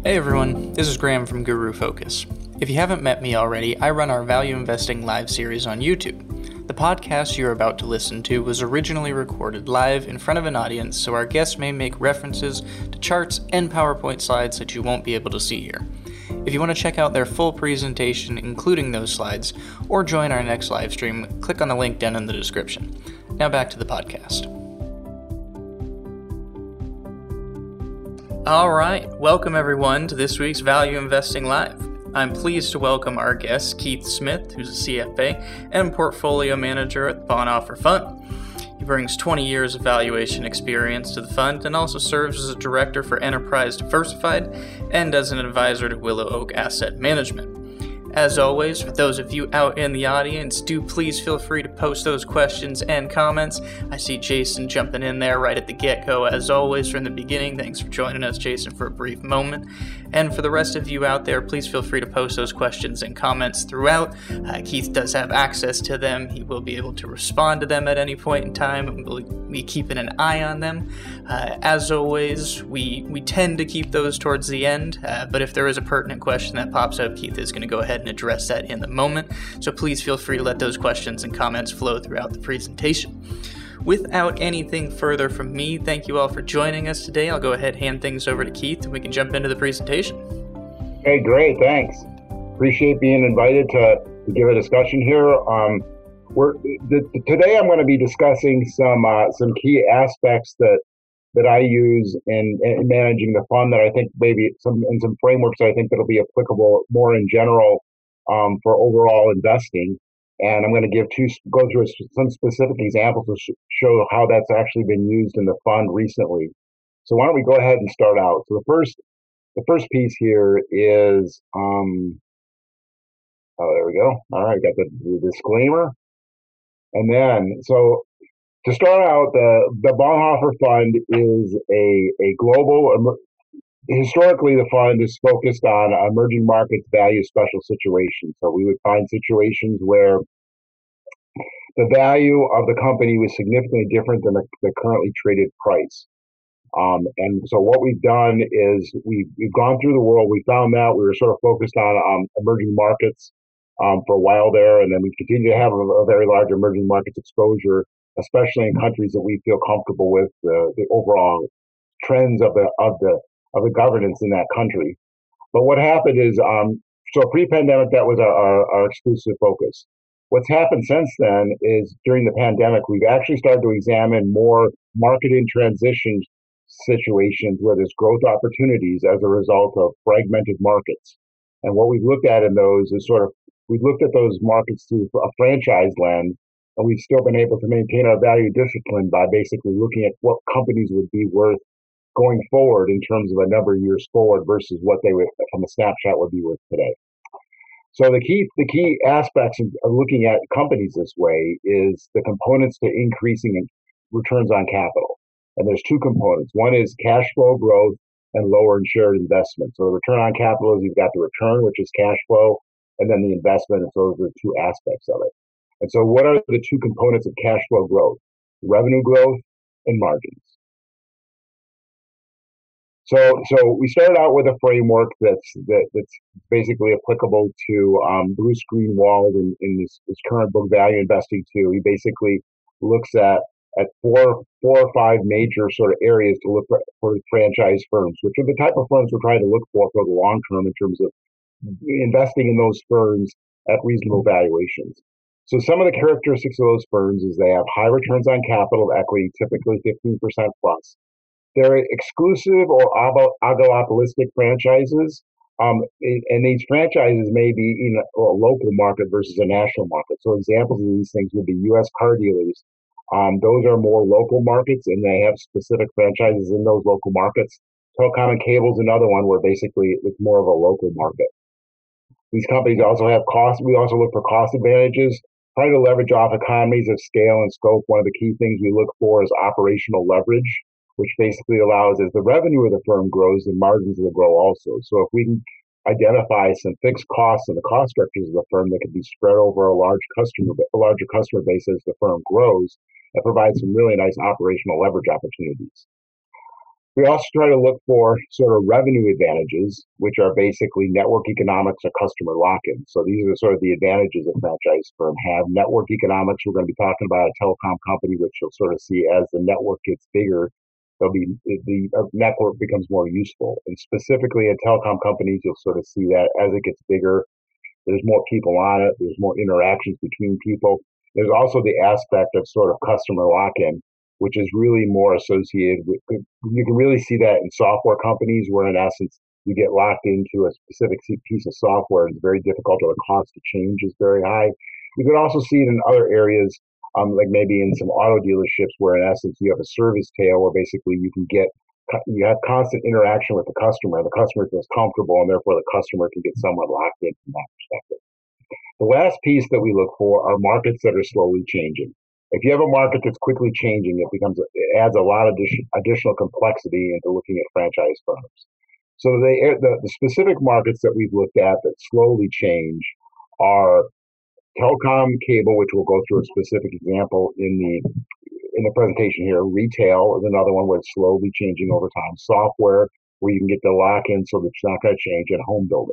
Hey everyone, this is Graham from Guru Focus. If you haven't met me already, I run our Value Investing Live series on YouTube. The podcast you're about to listen to was originally recorded live in front of an audience, so our guests may make references to charts and PowerPoint slides that you won't be able to see here. If you want to check out their full presentation, including those slides, or join our next live stream, click on the link down in the description. Now back to the podcast. All right, welcome everyone to this week's Value Investing Live. I'm pleased to welcome our guest, Keith Smith, who's a CFA and portfolio manager at the Bonhoeffer Fund. He brings 20 years of valuation experience to the fund and also serves as a director for Enterprise Diversified and as an advisor to Willow Oak Asset Management. As always, for those of you out in the audience, do please feel free to post those questions and comments. I see Jason jumping in there right at the get-go, as always, from the beginning. Thanks for joining us, Jason, for a brief moment. And for the rest of you out there, please feel free to post those questions and comments throughout. Keith does have access to them. He will be able to respond to them at any point in time, and we'll be keeping an eye on them. As always, we tend to keep those towards the end, but if there is a pertinent question that pops up, Keith is going to go ahead and address that in the moment. So please feel free to let those questions and comments flow throughout the presentation. Without anything further from me, thank you all for joining us today. I'll go ahead and hand things over to Keith and we can jump into the presentation. Hey, great, thanks. Appreciate being invited to give a discussion here. Today I'm going to be discussing some key aspects that I use in managing the fund that I think maybe some frameworks I think that'll be applicable more in general for overall investing. And I'm going to go through some specific examples to show how that's actually been used in the fund recently. So why don't we go ahead and start out? So the first piece here is, there we go. All right, got the disclaimer. And then, so to start out, the Bonhoeffer Fund is a global. Historically, the fund is focused on emerging markets value special situations. So we would find situations where the value of the company was significantly different than the currently traded price. And so what we've done is we've gone through the world. We found that we were sort of focused on emerging markets for a while there, and then we continue to have a very large emerging markets exposure, especially in countries that we feel comfortable with the overall trends of the governance in that country. But what happened is, so pre-pandemic, that was our exclusive focus. What's happened since then is during the pandemic, we've actually started to examine more market in transition situations where there's growth opportunities as a result of fragmented markets. And what we've looked at in those is we've looked at those markets through a franchise lens, and we've still been able to maintain our value discipline by basically looking at what companies would be worth going forward in terms of a number of years forward versus what they would, from a snapshot, would be worth today. So the key aspects of looking at companies this way is the components to increasing returns on capital. And there's two components. One is cash flow growth and lower shared investment. So the return on capital is you've got the return, which is cash flow, and then the investment. And so those are the two aspects of it. And so what are the two components of cash flow growth? Revenue growth and margins. So we started out with a framework that's basically applicable to Bruce Greenwald in his current book, Value Investing 2. He basically looks at four or five major sort of areas to look for franchise firms, which are the type of firms we're trying to look for the long term in terms of investing in those firms at reasonable valuations. So some of the characteristics of those firms is they have high returns on capital equity, typically 15% plus. They're exclusive or oligopolistic franchises, and these franchises may be in a local market versus a national market. So examples of these things would be U.S. car dealers. Those are more local markets, and they have specific franchises in those local markets. Telecom and cable is another one where basically it's more of a local market. These companies also have cost. We also look for cost advantages, trying to leverage off economies of scale and scope. One of the key things we look for is operational leverage, which basically allows, as the revenue of the firm grows, the margins will grow also. So if we can identify some fixed costs in the cost structures of the firm that can be spread over a larger customer base as the firm grows, that provides some really nice operational leverage opportunities. We also try to look for sort of revenue advantages, which are basically network economics or customer lock-in. So these are sort of the advantages a franchise firm have. Network economics, we're going to be talking about a telecom company, which you'll sort of see as the network gets bigger, the network becomes more useful. And specifically in telecom companies, you'll sort of see that as it gets bigger, there's more people on it, there's more interactions between people. There's also the aspect of sort of customer lock-in, which is really more associated with, you can really see that in software companies where in essence you get locked into a specific piece of software and it's very difficult or the cost to change is very high. You can also see it in other areas, like maybe in some auto dealerships where in essence you have a service tail where basically you have constant interaction with the customer. The customer feels comfortable and therefore the customer can get somewhat locked in from that perspective. The last piece that we look for are markets that are slowly changing. If you have a market that's quickly changing, it adds a lot of additional complexity into looking at franchise firms. So the specific markets that we've looked at that slowly change are telecom, cable, which we'll go through a specific example in the presentation here. Retail is another one where it's slowly changing over time. Software, where you can get the lock-in so that it's not going to change, and home building.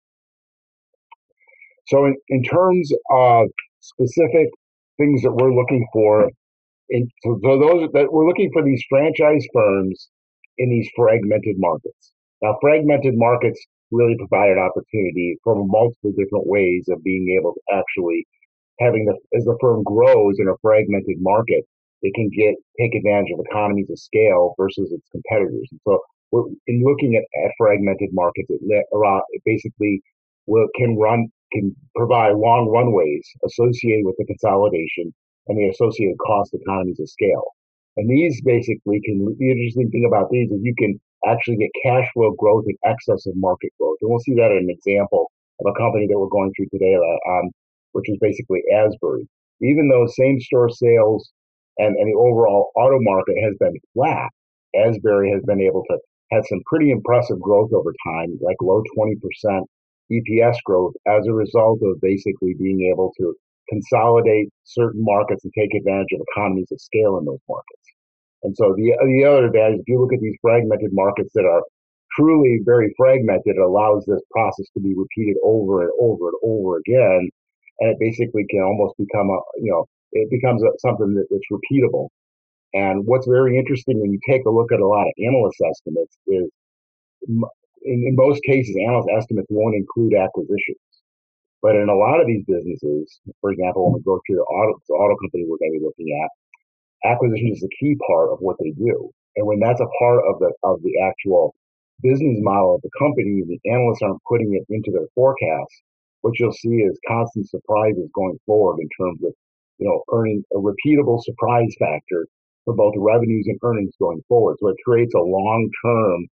So in terms of specific things that we're looking for, so those that we're looking for these franchise firms in these fragmented markets. Now, fragmented markets really provide an opportunity from multiple different ways of being able to actually as the firm grows in a fragmented market, it can take advantage of economies of scale versus its competitors. And so, in looking at fragmented markets, it basically can provide long runways associated with the consolidation and the associated cost economies of scale. And these basically the interesting thing about these is you can actually get cash flow growth in excess of market growth. And we'll see that in an example of a company that we're going through today, which is basically Asbury. Even though same store sales and the overall auto market has been flat, Asbury has been able to have some pretty impressive growth over time, like low 20% EPS growth as a result of basically being able to consolidate certain markets and take advantage of economies of scale in those markets. And so the other advantage, if you look at these fragmented markets that are truly very fragmented, it allows this process to be repeated over and over and over again. And it basically can almost become something that's repeatable. And what's very interesting when you take a look at a lot of analyst estimates is in most cases, analyst estimates won't include acquisitions. But in a lot of these businesses, for example, when we go through the auto company we're going to be looking at, acquisition is a key part of what they do. And when that's a part of the actual business model of the company, the analysts aren't putting it into their forecasts, what you'll see is constant surprises going forward in terms of, earning a repeatable surprise factor for both revenues and earnings going forward. So it creates a long-term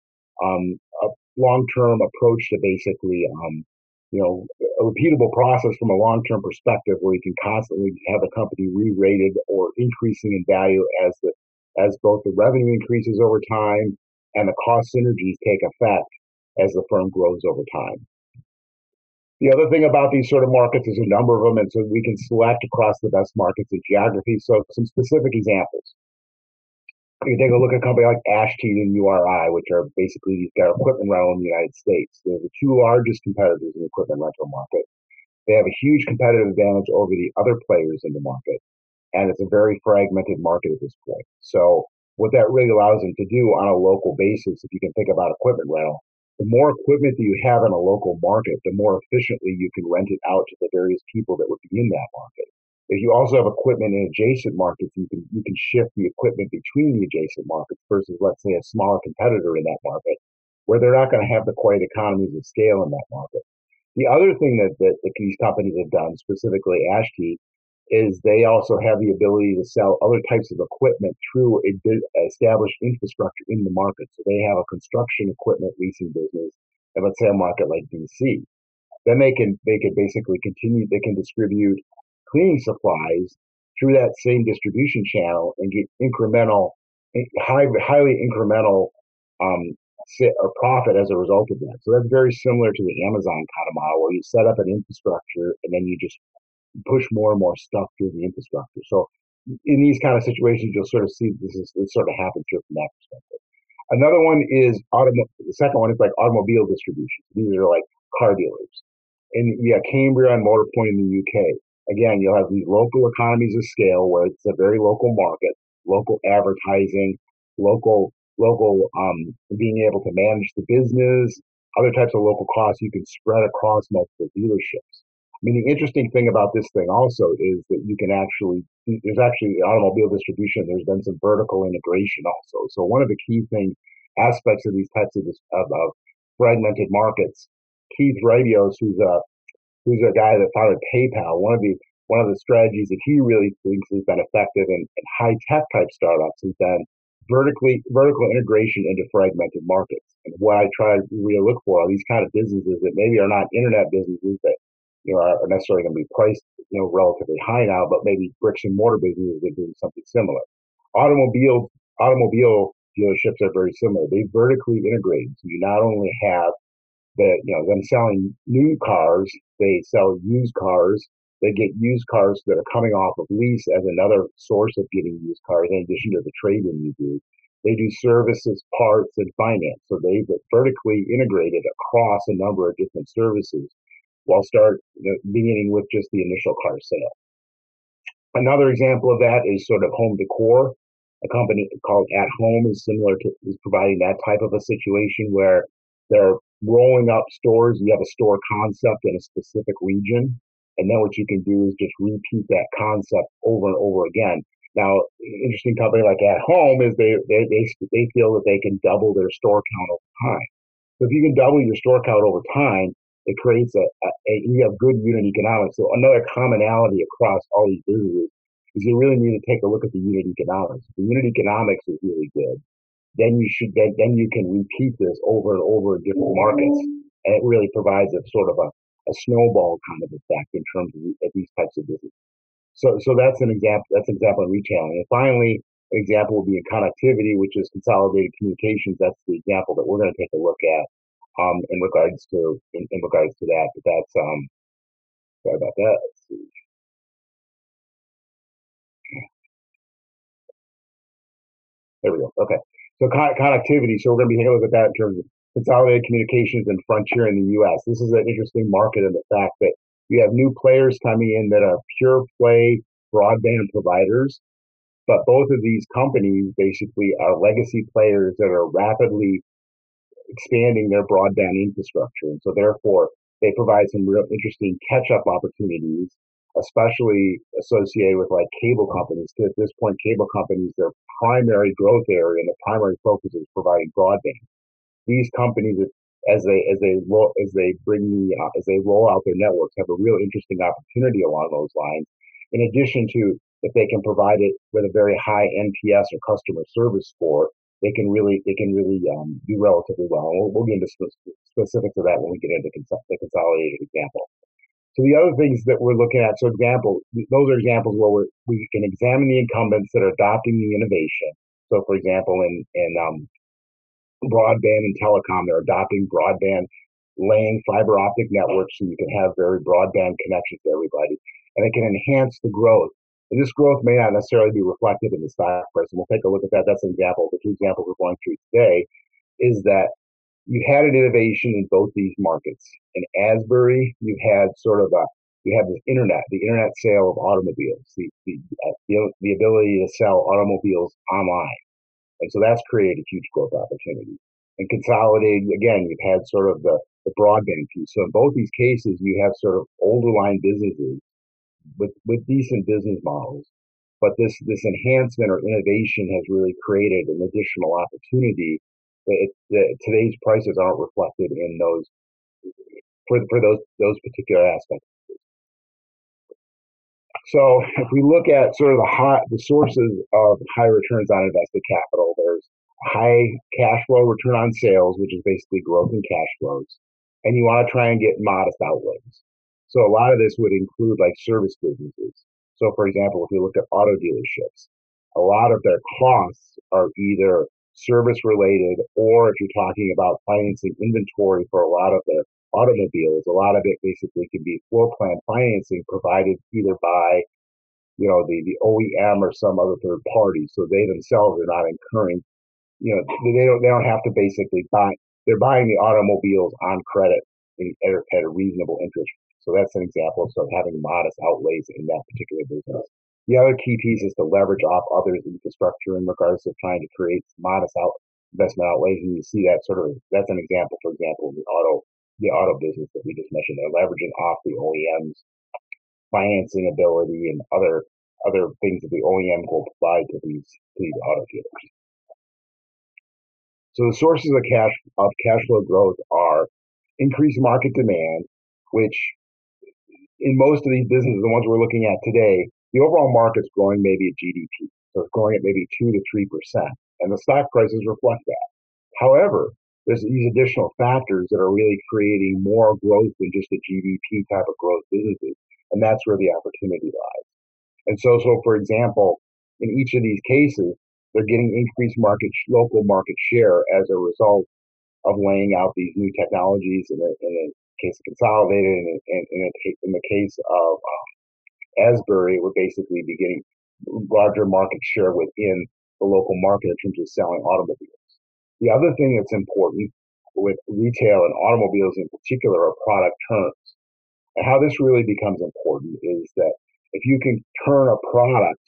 approach to basically, a repeatable process from a long-term perspective where you can constantly have the company re-rated or increasing in value as both the revenue increases over time and the cost synergies take effect as the firm grows over time. The other thing about these sort of markets is a number of them, and so we can select across the best markets and geographies. So some specific examples. You can take a look at a company like Ashtead and URI, which are basically these guys equipment rental in the United States. They're the two largest competitors in the equipment rental market. They have a huge competitive advantage over the other players in the market, and it's a very fragmented market at this point. So what that really allows them to do on a local basis, if you can think about equipment rental, the more equipment that you have in a local market, the more efficiently you can rent it out to the various people that would be in that market. If you also have equipment in adjacent markets, you can shift the equipment between the adjacent markets versus, let's say, a smaller competitor in that market, where they're not going to have the quite economies of scale in that market. The other thing that these companies have done, specifically Ashtead, is they also have the ability to sell other types of equipment through an established infrastructure in the market. So they have a construction equipment leasing business, and let's say a market like DC. Then they can basically continue. They can distribute cleaning supplies through that same distribution channel and get highly incremental or profit as a result of that. So that's very similar to the Amazon kind of model, where you set up an infrastructure and then you just push more and more stuff through the infrastructure. So in these kind of situations, you'll sort of see this sort of happens here from that perspective. Another one is the second one is like automobile distribution. These are like car dealers. And yeah, Cambria and Motorpoint in the UK. Again, you'll have these local economies of scale where it's a very local market, local advertising, local being able to manage the business, other types of local costs you can spread across multiple dealerships. I mean, the interesting thing about this thing also is that you can actually, there's actually automobile distribution, there's been some vertical integration also. So one of the key aspects of these types of fragmented markets, Keith Rabios, who's a guy that founded PayPal, one of the strategies that he really thinks has been effective in high tech type startups has been vertical integration into fragmented markets. And what I try to really look for are these kind of businesses that maybe are not internet businesses that are necessarily going to be priced relatively high now, but maybe bricks and mortar businesses that do something similar. Automobile dealerships are very similar. They vertically integrate, so you not only have them selling new cars, they sell used cars. They get used cars that are coming off of lease as another source of getting used cars, in addition to the trade-in you do. They do services, parts, and finance. So they've vertically integrated across a number of different services while beginning with just the initial car sale. Another example of that is sort of home decor. A company called At Home is providing that type of a situation where they're rolling up stores. You have a store concept in a specific region, and then what you can do is just repeat that concept over and over again. Now, interesting company like At Home is they feel that they can double their store count over time. So if you can double your store count over time, it creates you have good unit economics. So another commonality across all these businesses is you really need to take a look at the unit economics. If the unit economics is really good, then you can repeat this over and over in different markets, and it really provides a sort of a snowball kind of effect in terms of these types of businesses. So that's an example. That's an example in retailing. And finally, an example would be in connectivity, which is consolidated communications. That's the example that we're going to take a look at in regards to that. But that's sorry about that. Let's see. There we go. Okay. So connectivity. So we're going to be taking a look at that in terms of consolidated communications and frontier in the U.S. This is an interesting market in the fact that you have new players coming in that are pure play broadband providers, but both of these companies basically are legacy players that are rapidly expanding their broadband infrastructure. And so therefore, they provide some real interesting catch-up opportunities, especially associated with like cable companies. Because at this point, cable companies, their primary growth area and the primary focus is providing broadband. These companies, as they roll out their networks, have a real interesting opportunity along those lines. In addition to if they can provide it with a very high NPS or customer service score, they can really do relatively well. And we'll get into specifics of that when we get into the consolidated example. So the other things that we're looking at, those are examples where we can examine the incumbents that are adopting the innovation. So for example, in broadband and telecom, they're adopting broadband, laying fiber optic networks so you can have very broadband connections to everybody. And it can enhance the growth. And this growth may not necessarily be reflected in the stock price. And we'll take a look at that. That's an example. The two examples we're going through today is that you had an innovation in both these markets. In Asbury, you had the internet sale of automobiles, the ability to sell automobiles online. And so that's created a huge growth opportunity. And consolidated, again, you've had sort of the broadband piece. So in both these cases, you have sort of older line businesses with decent business models. But this enhancement or innovation has really created an additional opportunity that today's prices aren't reflected in those for those particular aspects. So if we look at sort of the sources of high returns on invested capital, there's high cash flow return on sales, which is basically growth in cash flows, and you want to try and get modest outlays. So a lot of this would include like service businesses. So for example, if you look at auto dealerships, a lot of their costs are either service related, or if you're talking about financing inventory for a lot of their automobiles, a lot of it basically can be floor plan financing provided either by the OEM or some other third party. So they themselves are not incurring they don't have to basically buy. They're buying the automobiles on credit at a reasonable interest. So that's an example of sort of having modest outlays in that particular business. The other key piece is to leverage off others' infrastructure in regards to trying to create modest investment outlays. And you see that that's an example, for example, the auto business that we just mentioned. They're leveraging off the OEM's financing ability and other things that the OEM will provide to these auto dealers. So the sources of cash flow growth are increased market demand, which in most of these businesses, the ones we're looking at today, the overall market's growing maybe at GDP. So it's growing at maybe 2 to 3%. And the stock prices reflect that. However, there's these additional factors that are really creating more growth than just a GDP type of growth businesses. And that's where the opportunity lies. And so for example, in each of these cases, they're getting increased local market share as a result of laying out these new technologies in the case of Consolidated, and in the case of Asbury, we're basically be getting larger market share within the local market in terms of selling automobiles. The other thing that's important with retail and automobiles in particular are product turns. And how this really becomes important is that if you can turn a product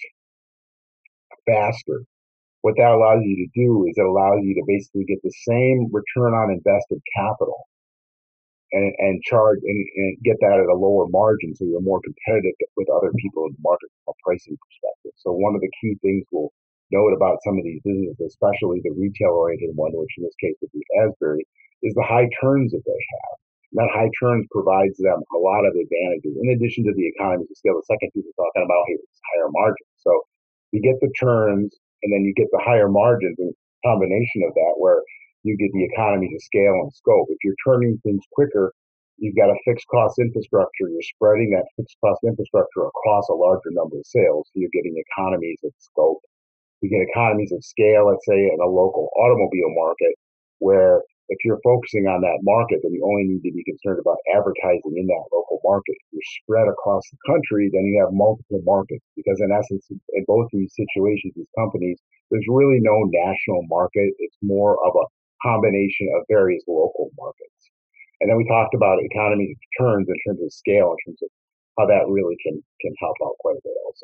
faster, what that allows you to do is it allows you to basically get the same return on invested capital and charge and get that at a lower margin, so you're more competitive with other people in the market from a pricing perspective. So one of the key things we'll note about some of these businesses, especially the retail-oriented one, which in this case would be Asbury, is the high turns that they have. And that high turns provides them a lot of advantages. In addition to the economies of scale, the second piece we're talking about here is higher margins. So you get the turns, and then you get the higher margins in combination of that, where you get the economies of scale and scope. If you're turning things quicker, you've got a fixed cost infrastructure. You're spreading that fixed cost infrastructure across a larger number of sales. So you're getting economies of scope. You get economies of scale, let's say, in a local automobile market, where if you're focusing on that market, then you only need to be concerned about advertising in that local market. If you're spread across the country, then you have multiple markets, because in essence, in both these situations, these companies, there's really no national market. It's more of a combination of various local markets. And then we talked about economies of turns in terms of scale, in terms of how that really can help out quite a bit also.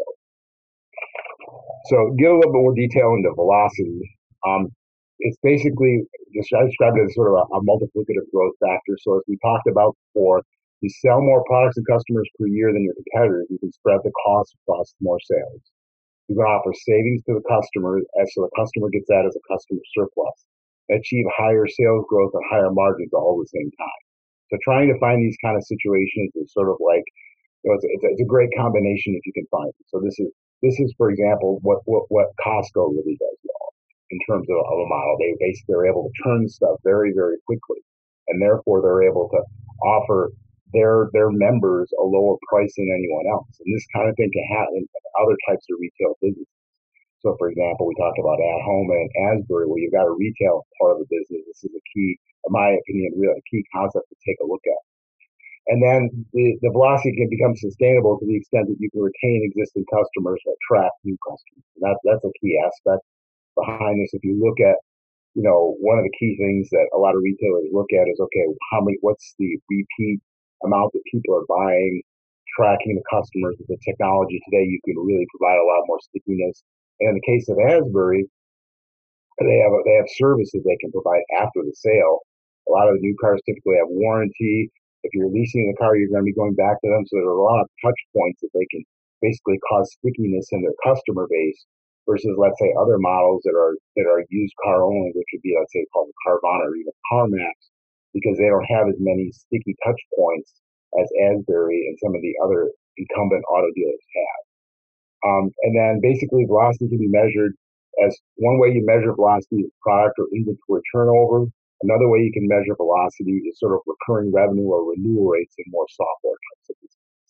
So get a little bit more detail into velocity. It's basically, I described it as sort of a multiplicative growth factor. So as we talked about before, you sell more products and customers per year than your competitors, you can spread the cost across more sales. You can offer savings to the customer, so the customer gets that as a customer surplus, and achieve higher sales growth and higher margins all at the same time. So trying to find these kind of situations is sort of like, it's a great combination if you can find it. So this is, for example, what Costco really does well in terms of a model. They basically are able to turn stuff very, very quickly, and therefore they're able to offer their members a lower price than anyone else. And this kind of thing can happen in other types of retail businesses. So, for example, we talked about At Home and Asbury, where you've got a retail part of the business. This is a key, in my opinion, really a key concept to take a look at. And then the velocity can become sustainable to the extent that you can retain existing customers and attract new customers. And that's a key aspect behind this. If you look at, one of the key things that a lot of retailers look at is, okay, what's the repeat amount that people are buying, tracking the customers with the technology today, you can really provide a lot more stickiness. And in the case of Asbury, they have services they can provide after the sale. A lot of the new cars typically have warranty. If you're leasing the car, you're going to be going back to them. So there are a lot of touch points that they can basically cause stickiness in their customer base, versus, let's say, other models that are used car only, which would be, let's say, called the Carvana or even CarMax, because they don't have as many sticky touch points as Asbury and some of the other incumbent auto dealers have. And then basically velocity can be measured as, one way you measure velocity is product or inventory turnover. Another way you can measure velocity is sort of recurring revenue or renewal rates in more software types of businesses.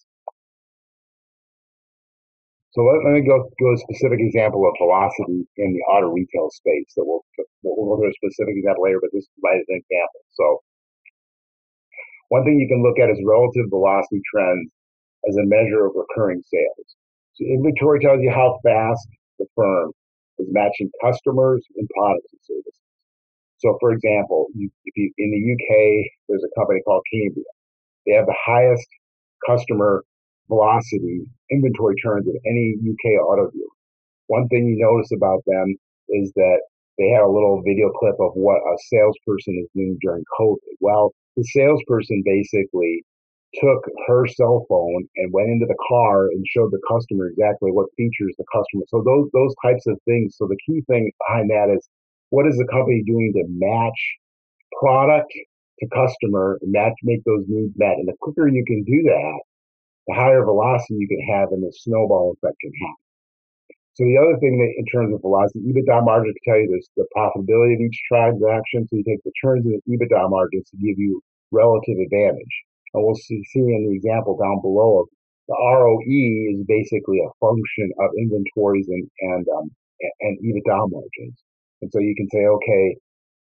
So let me go to a specific example of velocity in the auto retail space. So we'll go to a specific example later, but this provides an example. So one thing you can look at is relative velocity trends as a measure of recurring sales. So inventory tells you how fast the firm is matching customers and products and services. So, for example, if you in the UK, there's a company called Cambria. They have the highest customer velocity inventory turns of any UK auto dealer. One thing you notice about them is that they had a little video clip of what a salesperson is doing during COVID. Well, the salesperson basically took her cell phone and went into the car and showed the customer exactly what features the customer. So those types of things. So the key thing behind that is, what is the company doing to match product to customer and make those needs met? And the quicker you can do that, the higher velocity you can have and the snowball effect can happen. So the other thing that in terms of velocity, EBITDA margin can tell you this, the profitability of each transaction. So you take the turns and the EBITDA margins to give you relative advantage. And we'll see in the example down below of the ROE is basically a function of inventories and EBITDA margins. And so you can say, okay,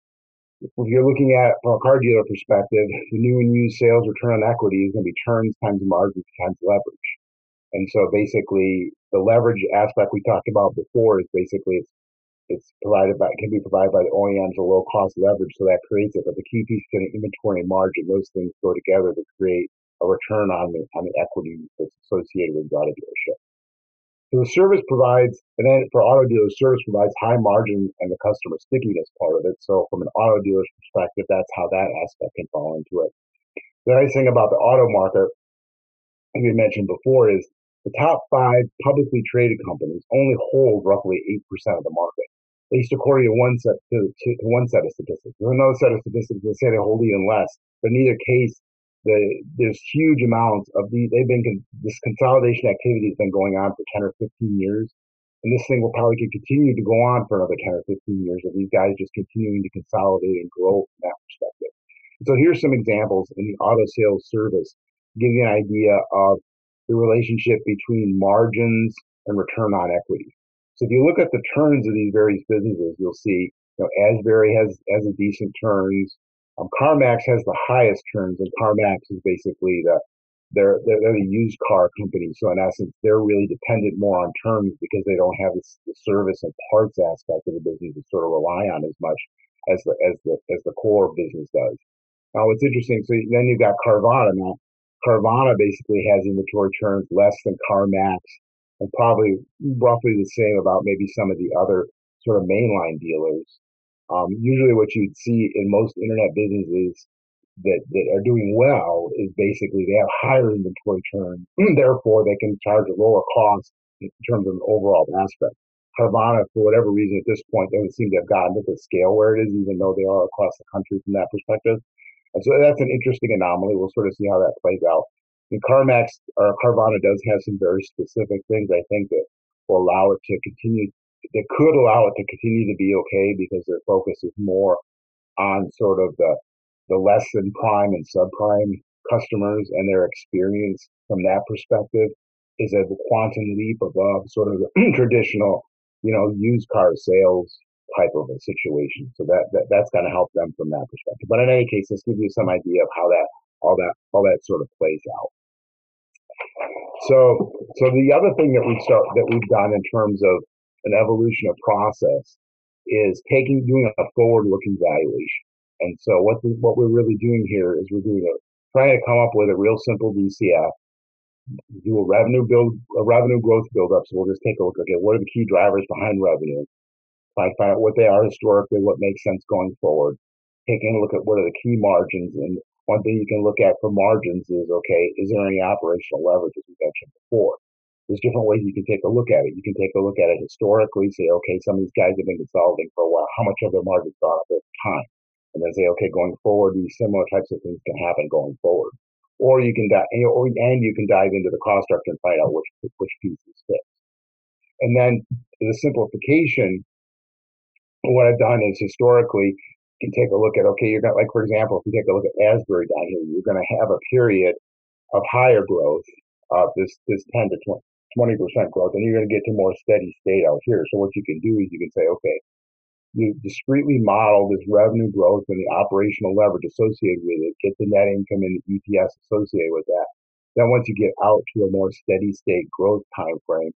if you're looking at from a car dealer perspective, the new and used sales return on equity is going to be turns times margins times leverage. And so basically the leverage aspect we talked about before is basically it's can be provided by the OEMs or low cost leverage. So that creates it. But the key piece is the inventory and margin. Those things go together to create a return on the equity that's associated with the auto dealership. So the service provides, and then for auto dealers, service provides high margin and the customer stickiness part of it. So from an auto dealer's perspective, that's how that aspect can fall into it. The nice thing about the auto market, as we mentioned before, is the top 5 publicly traded companies only hold roughly 8% of the market, at least according to one set of statistics. There's another set of statistics that say they hold even less, but in either case, there's huge amounts of this consolidation activity has been going on for 10 or 15 years, and this thing will probably continue to go on for another 10 or 15 years of these guys just continuing to consolidate and grow from that perspective. And so here's some examples in the auto sales service to give you an idea of the relationship between margins and return on equity. So if you look at the turns of these various businesses, you'll see, Asbury has a decent turns. CarMax has the highest turns, and CarMax is basically they're the used car company. So in essence, they're really dependent more on turns because they don't have the service and parts aspect of the business to sort of rely on as much as the core business does. Now, what's interesting, so then you've got Carvana. Now, Carvana basically has inventory turns less than CarMax, and probably roughly the same about maybe some of the other sort of mainline dealers. Usually what you'd see in most internet businesses that are doing well is basically they have higher inventory turns, therefore they can charge a lower cost in terms of an overall aspect. Carvana, for whatever reason at this point, doesn't seem to have gotten to the scale where it is, even though they are across the country from that perspective. And so that's an interesting anomaly. We'll sort of see how that plays out. And Carvana does have some very specific things, I think, that will allow it to continue, that could allow it to continue to be okay because their focus is more on sort of the less than prime and subprime customers, and their experience from that perspective is a quantum leap above sort of the traditional, used car sales type of a situation. So that's going to help them from that perspective. But in any case, this gives you some idea of how all that sort of plays out. So the other thing that we've done in terms of an evolution of process is doing a forward-looking valuation. And so what we're really doing here is trying to come up with a real simple DCF, do a revenue growth build-up. So we'll just take a look. Okay, what are the key drivers behind revenue? Find out what they are historically, what makes sense going forward. Taking a look at what are the key margins. And one thing you can look at for margins is, okay, is there any operational leverage, as we mentioned before? There's different ways you can take a look at it. You can take a look at it historically, say, okay, some of these guys have been consolidating for a while. How much of their margins gone up over time? And then say, okay, going forward, these similar types of things can happen going forward. Or you can dive into the cost structure and find out which pieces fit. And then the simplification, what I've done is historically, you can take a look at, okay, you're going to, like, for example, if you take a look at Asbury down here, you're going to have a period of higher growth of this 10 to 20% growth, and you're going to get to more steady state out here. So what you can do is you can say, okay, you discretely model this revenue growth and the operational leverage associated with it, get the net income and the EPS associated with that. Then once you get out to a more steady state growth time frame,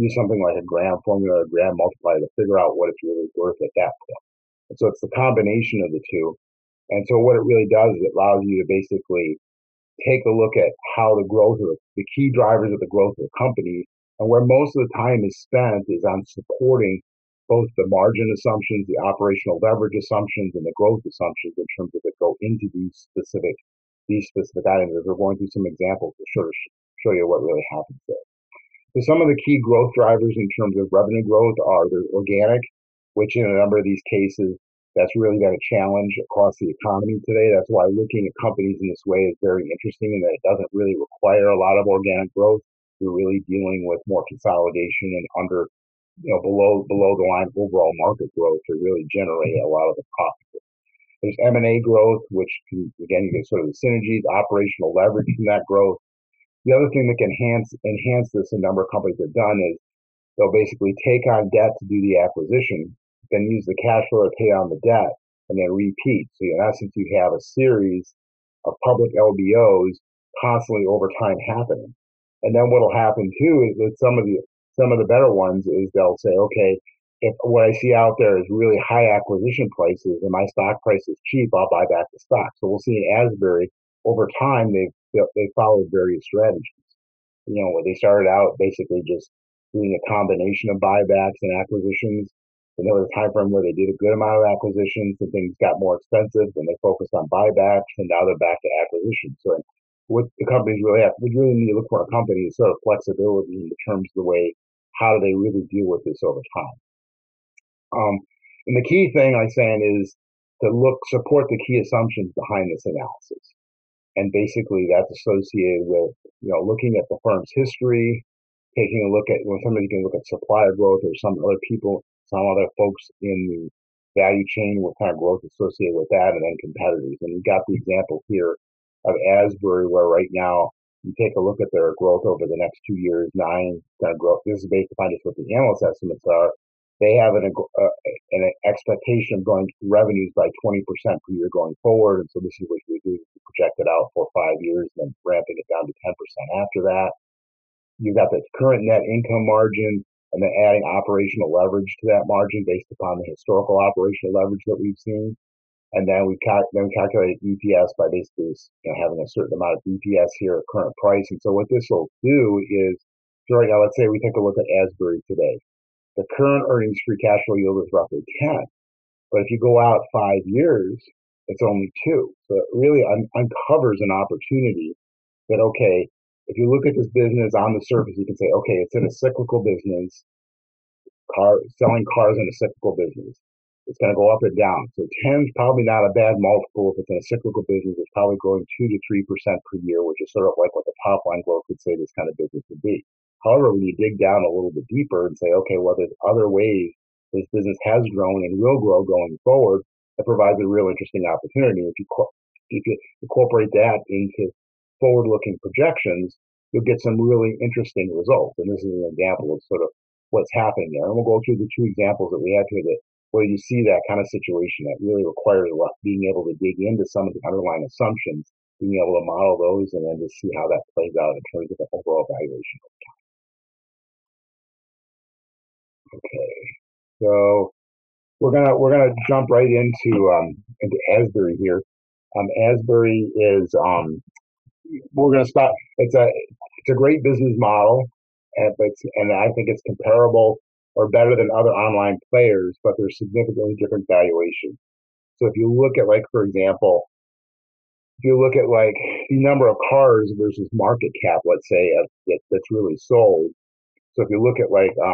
use something like a Graham formula or Graham multiplier to figure out what it's really worth at that point. And so it's the combination of the two. And so what it really does is it allows you to basically take a look at how the growth of the key drivers of the growth of the company, and where most of the time is spent is on supporting both the margin assumptions, the operational leverage assumptions, and the growth assumptions in terms of that go into these specific items. As we're going through some examples to sort of show you what really happens there. So some of the key growth drivers in terms of revenue growth are the organic, which in a number of these cases, that's really been a challenge across the economy today. That's why looking at companies in this way is very interesting, in that it doesn't really require a lot of organic growth. You're really dealing with more consolidation and below the line overall market growth to really generate a lot of the profit. There's M&A growth, which can, again, you get sort of the synergies, operational leverage from that growth. The other thing that can enhance this, a number of companies have done, is they'll basically take on debt to do the acquisition, then use the cash flow to pay down the debt, and then repeat. So in essence, you have a series of public LBOs constantly over time happening. And then what'll happen too is that some of the better ones is they'll say, okay, if what I see out there is really high acquisition prices and my stock price is cheap, I'll buy back the stock. So we'll see in Asbury over time they followed various strategies. They started out basically just doing a combination of buybacks and acquisitions. And there was a time frame where they did a good amount of acquisitions and things got more expensive, and they focused on buybacks, and now they're back to acquisitions. So what the companies we really need to look for a company is sort of flexibility in terms of the way, how do they really deal with this over time. And the key thing I'm saying is to support the key assumptions behind this analysis. And basically that's associated with, looking at the firm's history, taking a look at when somebody can look at supplier growth or some other folks in the value chain, what kind of growth associated with that, and then competitors. And you've got the example here of Asbury, where right now you take a look at their growth over the next 2 years, 9% growth. This is based upon just what the analyst estimates are. They have an expectation of growing revenues by 20% per year going forward. And so this is what we do, project it out for 5 years, and then ramping it down to 10% after that. You've got the current net income margin, and then adding operational leverage to that margin based upon the historical operational leverage that we've seen. And then we calculate EPS by basically having a certain amount of EPS here at current price. And so what this will do is, so right now, let's say we take a look at Asbury today. The current earnings free cash flow yield is roughly 10. But if you go out 5 years, it's only 2. So it really uncovers an opportunity that, okay, if you look at this business on the surface, you can say, okay, it's in a cyclical business, selling cars in a cyclical business. It's going to go up and down. So 10 is probably not a bad multiple. If it's in a cyclical business, it's probably growing 2 to 3% per year, which is sort of like what the top line growth would say this kind of business would be. However, when you dig down a little bit deeper and say, okay, well, there's other ways this business has grown and will grow going forward, that provides a real interesting opportunity. If you incorporate that into forward-looking projections, you'll get some really interesting results. And this is an example of sort of what's happening there. And we'll go through the 2 examples that we have here where you see that kind of situation that really requires a lot, being able to dig into some of the underlying assumptions, being able to model those, and then just see how that plays out in terms of the overall valuation over time. Okay, so we're gonna jump right into Asbury here. Asbury is we're gonna start. It's a great business model, and I think it's comparable or better than other online players, but there's significantly different valuations. So if you look at, like, for example, like the number of cars versus market cap, let's say, that's really sold. So if you look at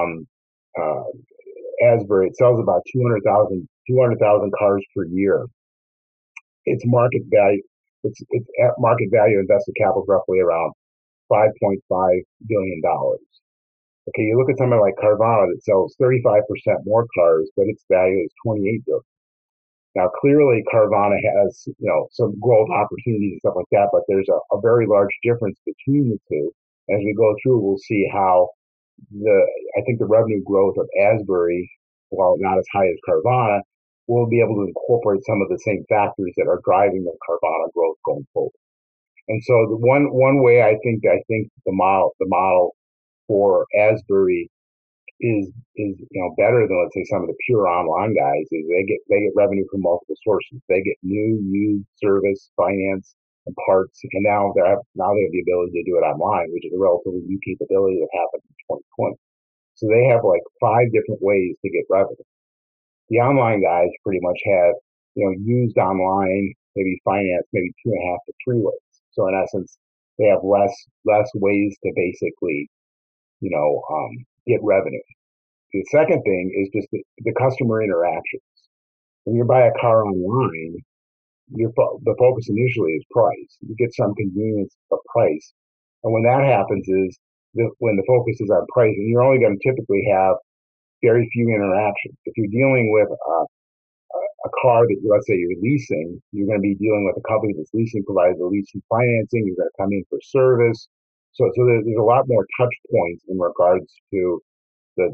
Asbury, it sells about 200,000 cars per year. Its market value invested capital is roughly around $5.5 billion. Okay, you look at something like Carvana that sells 35% more cars, but its value is $28 billion. Now, clearly, Carvana has some growth opportunities and stuff like that, but there's a very large difference between the two. As we go through, we'll see how I think the revenue growth of Asbury, while not as high as Carvana, will be able to incorporate some of the same factors that are driving the Carvana growth going forward. And so the one way I think the model for Asbury is better than, let's say, some of the pure online guys. Is they get revenue from multiple sources. They get new, used, service, finance, and parts, and now they have the ability to do it online, which is a relatively new capability that happened in 2020. So they have like 5 different ways to get revenue. The online guys pretty much have used online, maybe finance, maybe 2.5 to 3 ways. So in essence, they have less ways to basically get revenue. The second thing is just the customer interactions. When you buy a car online, the focus initially is price. You get some convenience of price. And when that happens is when the focus is on price, and you're only going to typically have very few interactions. If you're dealing with a car that, let's say, you're leasing, you're going to be dealing with a company that's leasing, provides the leasing financing. You're going to come in for service. So there's a lot more touch points in regards to the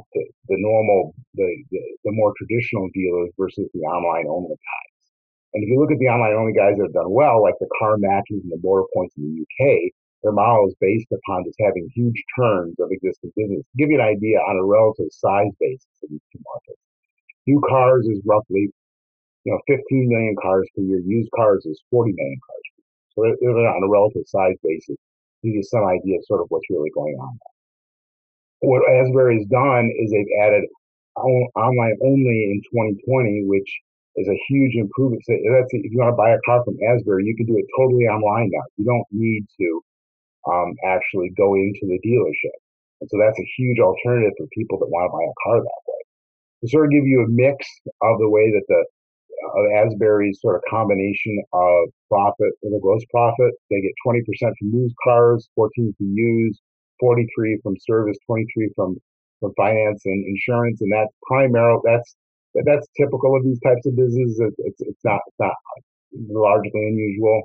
more traditional dealers versus the online only guys. And if you look at the online only guys that have done well, like the Car Matches and the Motor Points in the UK, their model is based upon just having huge turns of existing business. To give you an idea on a relative size basis of these two markets, new cars is roughly 15 million cars per year. Used cars is 40 million cars per year. So they're on a relative size basis. To give you some idea of sort of what's really going on there. What Asbury's done is they've added online only in 2020, which is a huge improvement. So if you want to buy a car from Asbury, you can do it totally online now. You don't need to actually go into the dealership. And so that's a huge alternative for people that want to buy a car that way. To sort of give you a mix of the way that of Asbury's sort of combination of profit and the gross profit, they get 20% from used cars, 14 from used, 43 from service, 23 from finance and insurance, and that's typical of these types of businesses. It's not largely unusual.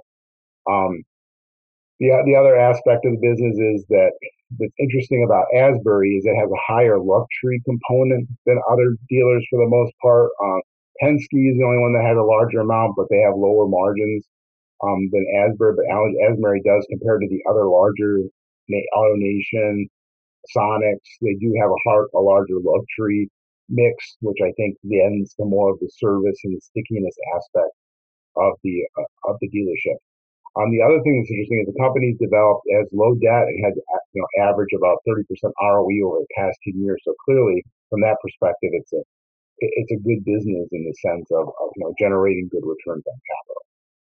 The other aspect of the business is that's interesting about Asbury is it has a higher luxury component than other dealers for the most part. Penske is the only one that has a larger amount, but they have lower margins than Asbury. But Asbury does compared to the other larger AutoNation, Sonics. They do have a larger luxury mix, which I think lends to more of the service and the stickiness aspect of the dealership. The other thing that's interesting is the company's developed as low debt and has average about 30% ROE over the past 10 years. So clearly, from that perspective, it's a good business in the sense of generating good returns on capital.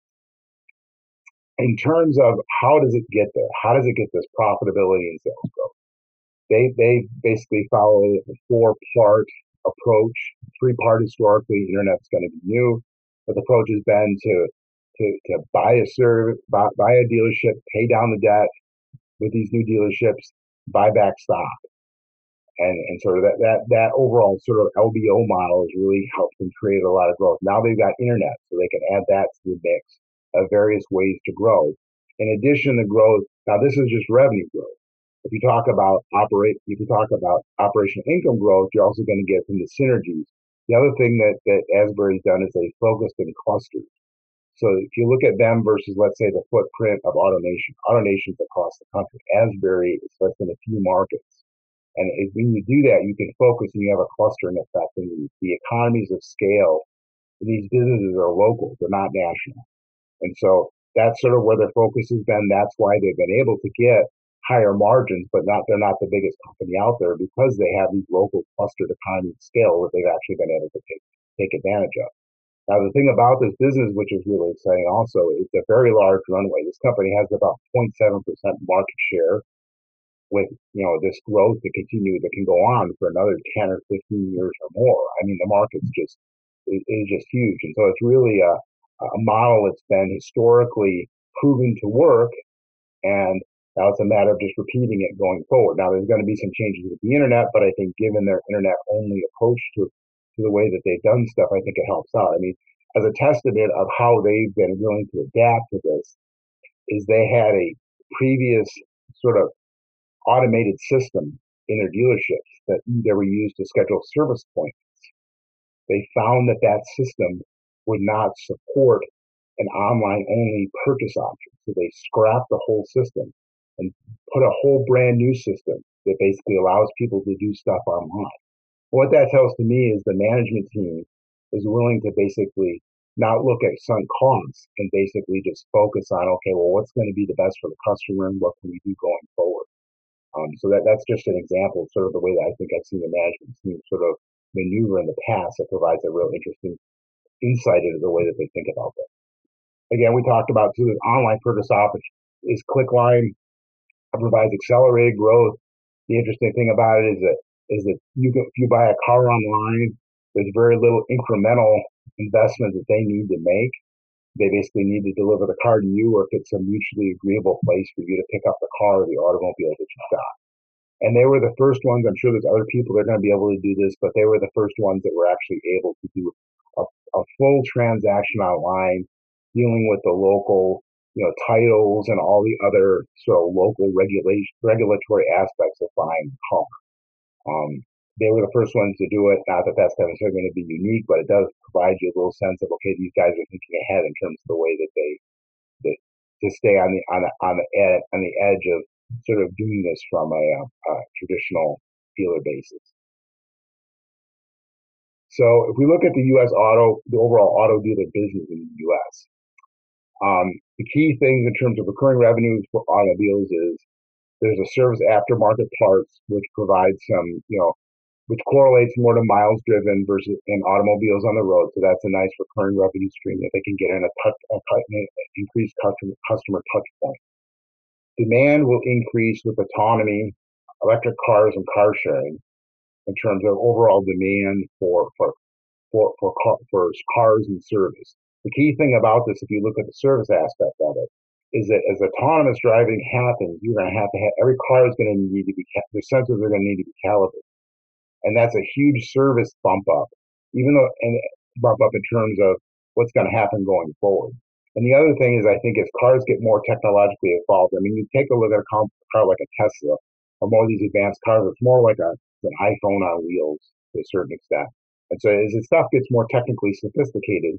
In terms of how does it get there? How does it get this profitability and sales growth? They basically follow a 4-part approach. 3-part historically, internet's going to be new, but the approach has been to buy a dealership, pay down the debt with these new dealerships, buy back stock. And sort of that overall sort of LBO model has really helped them create a lot of growth. Now they've got internet, so they can add that to the mix of various ways to grow. In addition to growth, now this is just revenue growth. If you talk about operational income growth, you're also going to get from the synergies. The other thing that Asbury's done is they focused in clusters. So if you look at them versus, let's say, the footprint of AutoNation's across the country. Asbury is less than a few markets. And when you do that, you can focus and you have a clustering effect. And the economies of scale, these businesses are local, they're not national. And so that's sort of where their focus has been. That's why they've been able to get higher margins, but they're not the biggest company out there because they have these local clustered economies of scale that they've actually been able to take advantage of. Now, the thing about this business, which is really exciting also, it's a very large runway. This company has about 0.7% market share with, this growth to continue that can go on for another 10 or 15 years or more. I mean, the market's just huge. And so it's really a model that's been historically proven to work. And now it's a matter of just repeating it going forward. Now, there's going to be some changes with the internet, but I think given their internet-only approach to the way that they've done stuff, I think it helps out. I mean, as a testament of how they've been willing to adapt to this, is they had a previous sort of automated system in their dealerships that they were used to schedule service appointments. They found that system would not support an online-only purchase option. So they scrapped the whole system and put a whole brand new system that basically allows people to do stuff online. What that tells to me is the management team is willing to basically not look at sunk costs and basically just focus on, okay, well, what's going to be the best for the customer and what can we do going forward? So that's just an example of sort of the way that I think I've seen the management team sort of maneuver in the past that provides a real interesting insight into the way that they think about that. Again, we talked about too, the online purchase office is Clicklane. It provides accelerated growth. The interesting thing about it is that if you buy a car online, there's very little incremental investment that they need to make. They basically need to deliver the car to you, or if it's a mutually agreeable place for you to pick up the car or the automobile that you've got. And they were the first ones. I'm sure there's other people that are going to be able to do this, but they were the first ones that were actually able to do a full transaction online, dealing with the local, titles and all the other sort of local regulatory aspects of buying a car. They were the first ones to do it. Not that that's necessarily going to be unique, but it does provide you a little sense of, okay, these guys are thinking ahead in terms of the way that that to stay on the edge of sort of doing this from a traditional dealer basis. So if we look at the the overall auto dealer business in the U.S., the key things in terms of recurring revenues for automobiles is there's a service aftermarket parts, which provides some, which correlates more to miles driven versus in automobiles on the road. So that's a nice recurring revenue stream that they can get in increased customer touch point. Demand will increase with autonomy, electric cars, and car sharing in terms of overall demand for cars and service. The key thing about this, if you look at the service aspect of it, is that as autonomous driving happens, you're going to have every car is going to need to be, the sensors are going to need to be calibrated. And that's a huge service bump up, bump up in terms of what's going to happen going forward. And the other thing is, I think as cars get more technologically evolved, I mean, you take a look at a car like a Tesla or more of these advanced cars, it's more like an iPhone on wheels to a certain extent. And so as the stuff gets more technically sophisticated,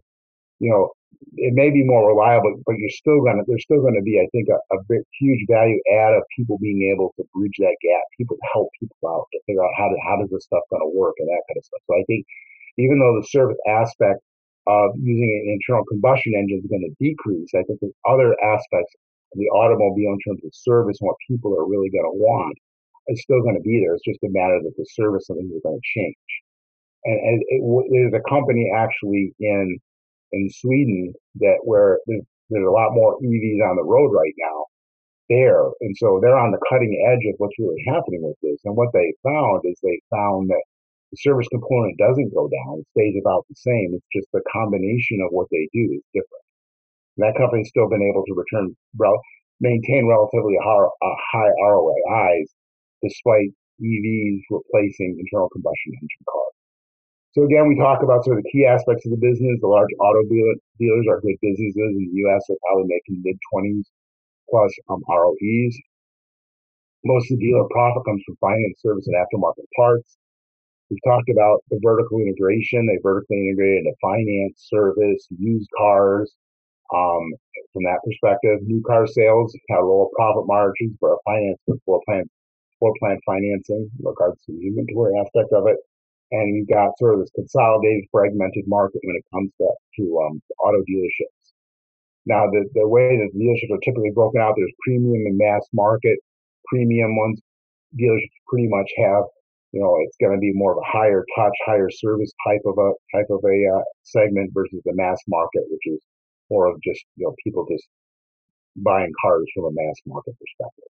it may be more reliable, but there's still going to be, I think, a big, huge value add of people being able to bridge that gap, people to help people out to figure out how does this stuff going to work and that kind of stuff. So I think even though the service aspect of using an internal combustion engine is going to decrease, I think there's other aspects of the automobile in terms of service and what people are really going to want is still going to be there. It's just a matter that the service of things is going to change. And there's a company actually in Sweden where there's a lot more EVs on the road right now there. And so they're on the cutting edge of what's really happening with this. And what they found that the service component doesn't go down. It stays about the same. It's just the combination of what they do is different. And that company's still been able to maintain relatively high ROIs despite EVs replacing internal combustion engine cars. So again, we talk about sort of the key aspects of the business. The large auto dealers are good businesses in the U.S. They're probably making mid-20s plus ROEs. Most of the dealer profit comes from finance, service, and aftermarket parts. We've talked about the vertical integration. They vertically integrated into finance, service, used cars. From that perspective, new car sales have lower profit margins, but are financed with floor plan financing in regards to the inventory aspect of it. And you've got sort of this consolidated, fragmented market when it comes to auto dealerships. Now, the way that dealerships are typically broken out, there's premium and mass market. Premium ones, dealerships pretty much have, it's going to be more of a higher touch, higher service type of a segment versus the mass market, which is more of just, people just buying cars from a mass market perspective.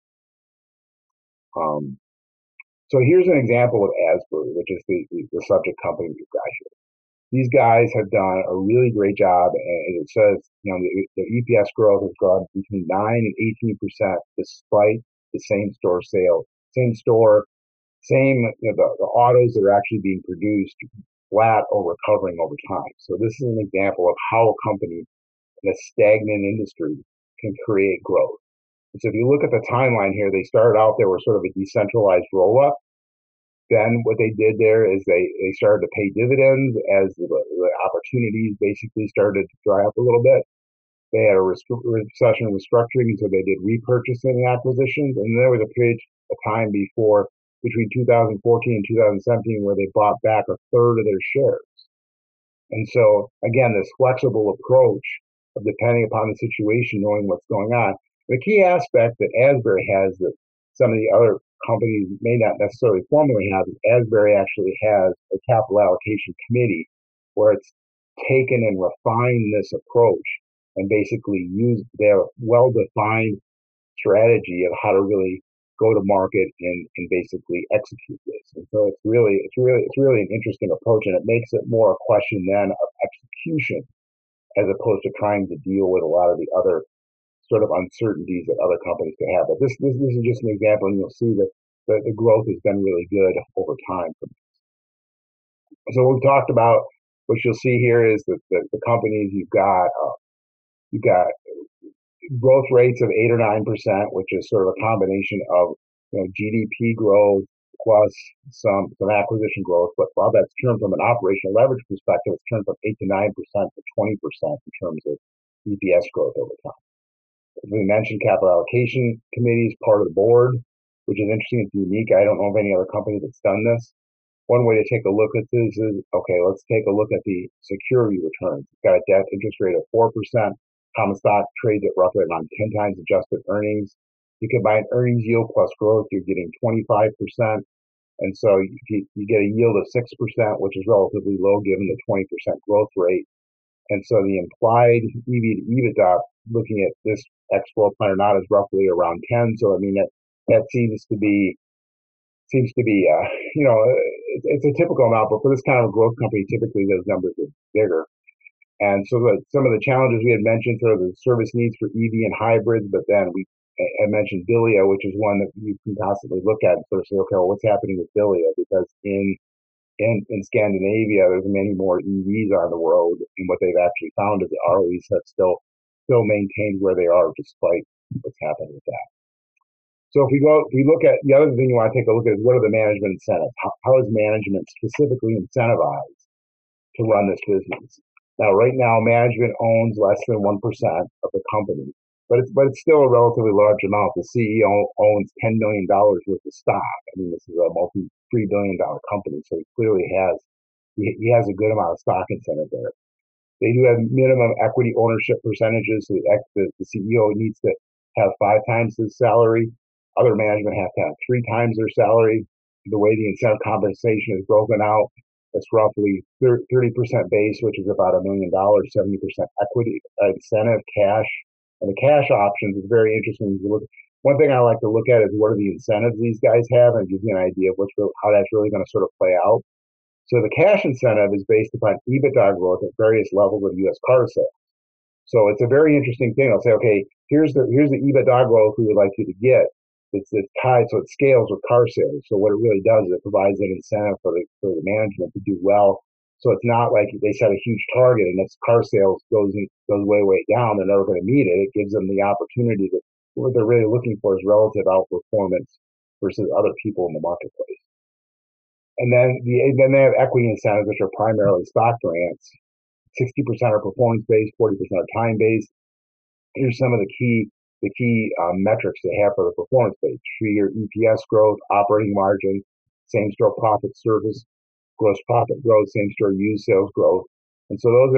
So here's an example of Asbury, which is the subject company we've got here. These guys have done a really great job, and it says, the EPS growth has gone between 9 and 18% despite the same store sales, the autos that are actually being produced flat or recovering over time. So this is an example of how a company in a stagnant industry can create growth. And so if you look at the timeline here, they started out, they were sort of a decentralized roll-up. Then what they did there is they started to pay dividends as the opportunities basically started to dry up a little bit. They had a recession restructuring, so they did repurchasing and acquisitions. And there was a period of time before between 2014 and 2017 where they bought back a third of their shares. And so, again, this flexible approach of depending upon the situation, knowing what's going on. The key aspect that Asbury has that some of the other companies may not necessarily formally have is Asbury actually has a capital allocation committee where it's taken and refined this approach and basically used their well-defined strategy of how to really go to market and basically execute this. And so it's really an interesting approach, and it makes it more a question then of execution as opposed to trying to deal with a lot of the other sort of uncertainties that other companies could have. But this is just an example, and you'll see that the growth has been really good over time. So we've talked about what you'll see here is that the companies you've got growth rates of 8 or 9%, which is sort of a combination of GDP growth plus some acquisition growth. But while that's turned from an operational leverage perspective, it's turned from 8 to 9% to 20% in terms of EPS growth over time. As we mentioned, capital allocation committee is part of the board, which is interesting. It's unique. I don't know of any other company that's done this. One way to take a look at this is, okay, let's take a look at the security returns. It's got a debt interest rate of 4%. Common stock trades at roughly around 10 times adjusted earnings. You combine earnings yield plus growth, you're getting 25%. And so you get a yield of 6%, which is relatively low given the 20% growth rate. And so the implied EV to EBITDA, looking at this X-floor plan or not, is roughly around 10. So I mean that seems to be it's a typical amount, but for this kind of a growth company, typically those numbers are bigger. And so some of the challenges we had mentioned, sort of the service needs for EV and hybrids, but then I mentioned Bilia, which is one that you can constantly look at and sort of say, okay, well, what's happening with Bilia? Because in Scandinavia, there's many more EVs on the road, and what they've actually found is the ROEs have still maintained where they are despite what's happening with that. So if we look at the other thing you want to take a look at is what are the management incentives? How is management specifically incentivized to run this business? Now, right now, management owns less than 1% of the company, but it's still a relatively large amount. The CEO owns $10 million worth of stock. I mean, this is a multi-$3 billion company, so he clearly has a good amount of stock incentive there. They do have minimum equity ownership percentages, so the CEO needs to have 5 times his salary. Other management have to have 3 times their salary. The way the incentive compensation is broken out, it's roughly 30% base, which is about $1 million, 70% equity incentive, cash. And the cash options is very interesting. One thing I like to look at is what are the incentives these guys have, and give you an idea of how that's really going to sort of play out. So the cash incentive is based upon EBITDA growth at various levels of U.S. car sales. So it's a very interesting thing. I'll say, okay, here's the EBITDA growth we would like you to get. It's tied, so it scales with car sales. So what it really does is it provides an incentive for the management to do well. So it's not like they set a huge target and if car sales goes way down, they're never going to meet it. It gives them the opportunity to what they're really looking for is relative outperformance versus other people in the marketplace. And then they have equity incentives, which are primarily stock grants. 60% are performance based, 40% are time based. Here's some of the key metrics they have for the performance based: 3-year EPS growth, operating margin, same store profit service, gross profit growth, same store used sales growth. And so those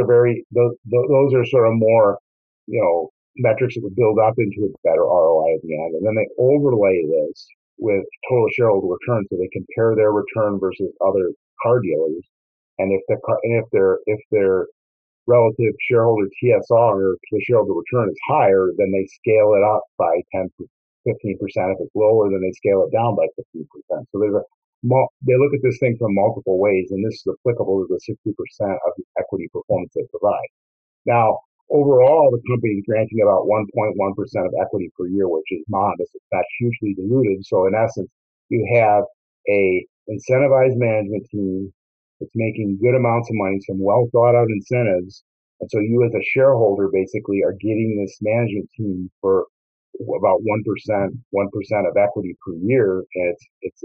are sort of more, metrics that would build up into a better ROI at the end. And then they overlay this with total shareholder return, so they compare their return versus other car dealers. And if their relative shareholder TSR or the shareholder return is higher, then they scale it up by 10 to 15%. If it's lower, then they scale it down by 15%. So they look at this thing from multiple ways, and this is applicable to the 60% of the equity performance they provide. Now, overall, the company is granting about 1.1% of equity per year, which is modest. It's not hugely diluted. So in essence, you have a incentivized management team that's making good amounts of money, some well thought out incentives. And so you as a shareholder basically are getting this management team for about 1% of equity per year. And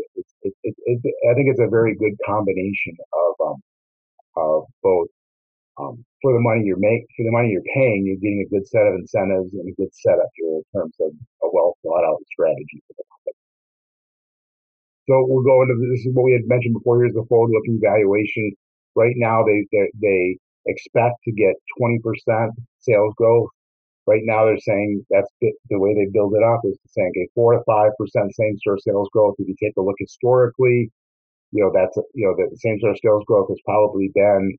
I think it's a very good combination of both for the money you're paying, you're getting a good set of incentives and a good setup here in terms of a well thought out strategy for the company. So we'll go into this is what we had mentioned before. Here's the forward-looking valuation. Right now, they expect to get 20% sales growth. Right now, they're saying that's the way they build it up is saying okay, 4 to 5% same-store sales growth. If you take a look historically, that's the same-store sales growth has probably been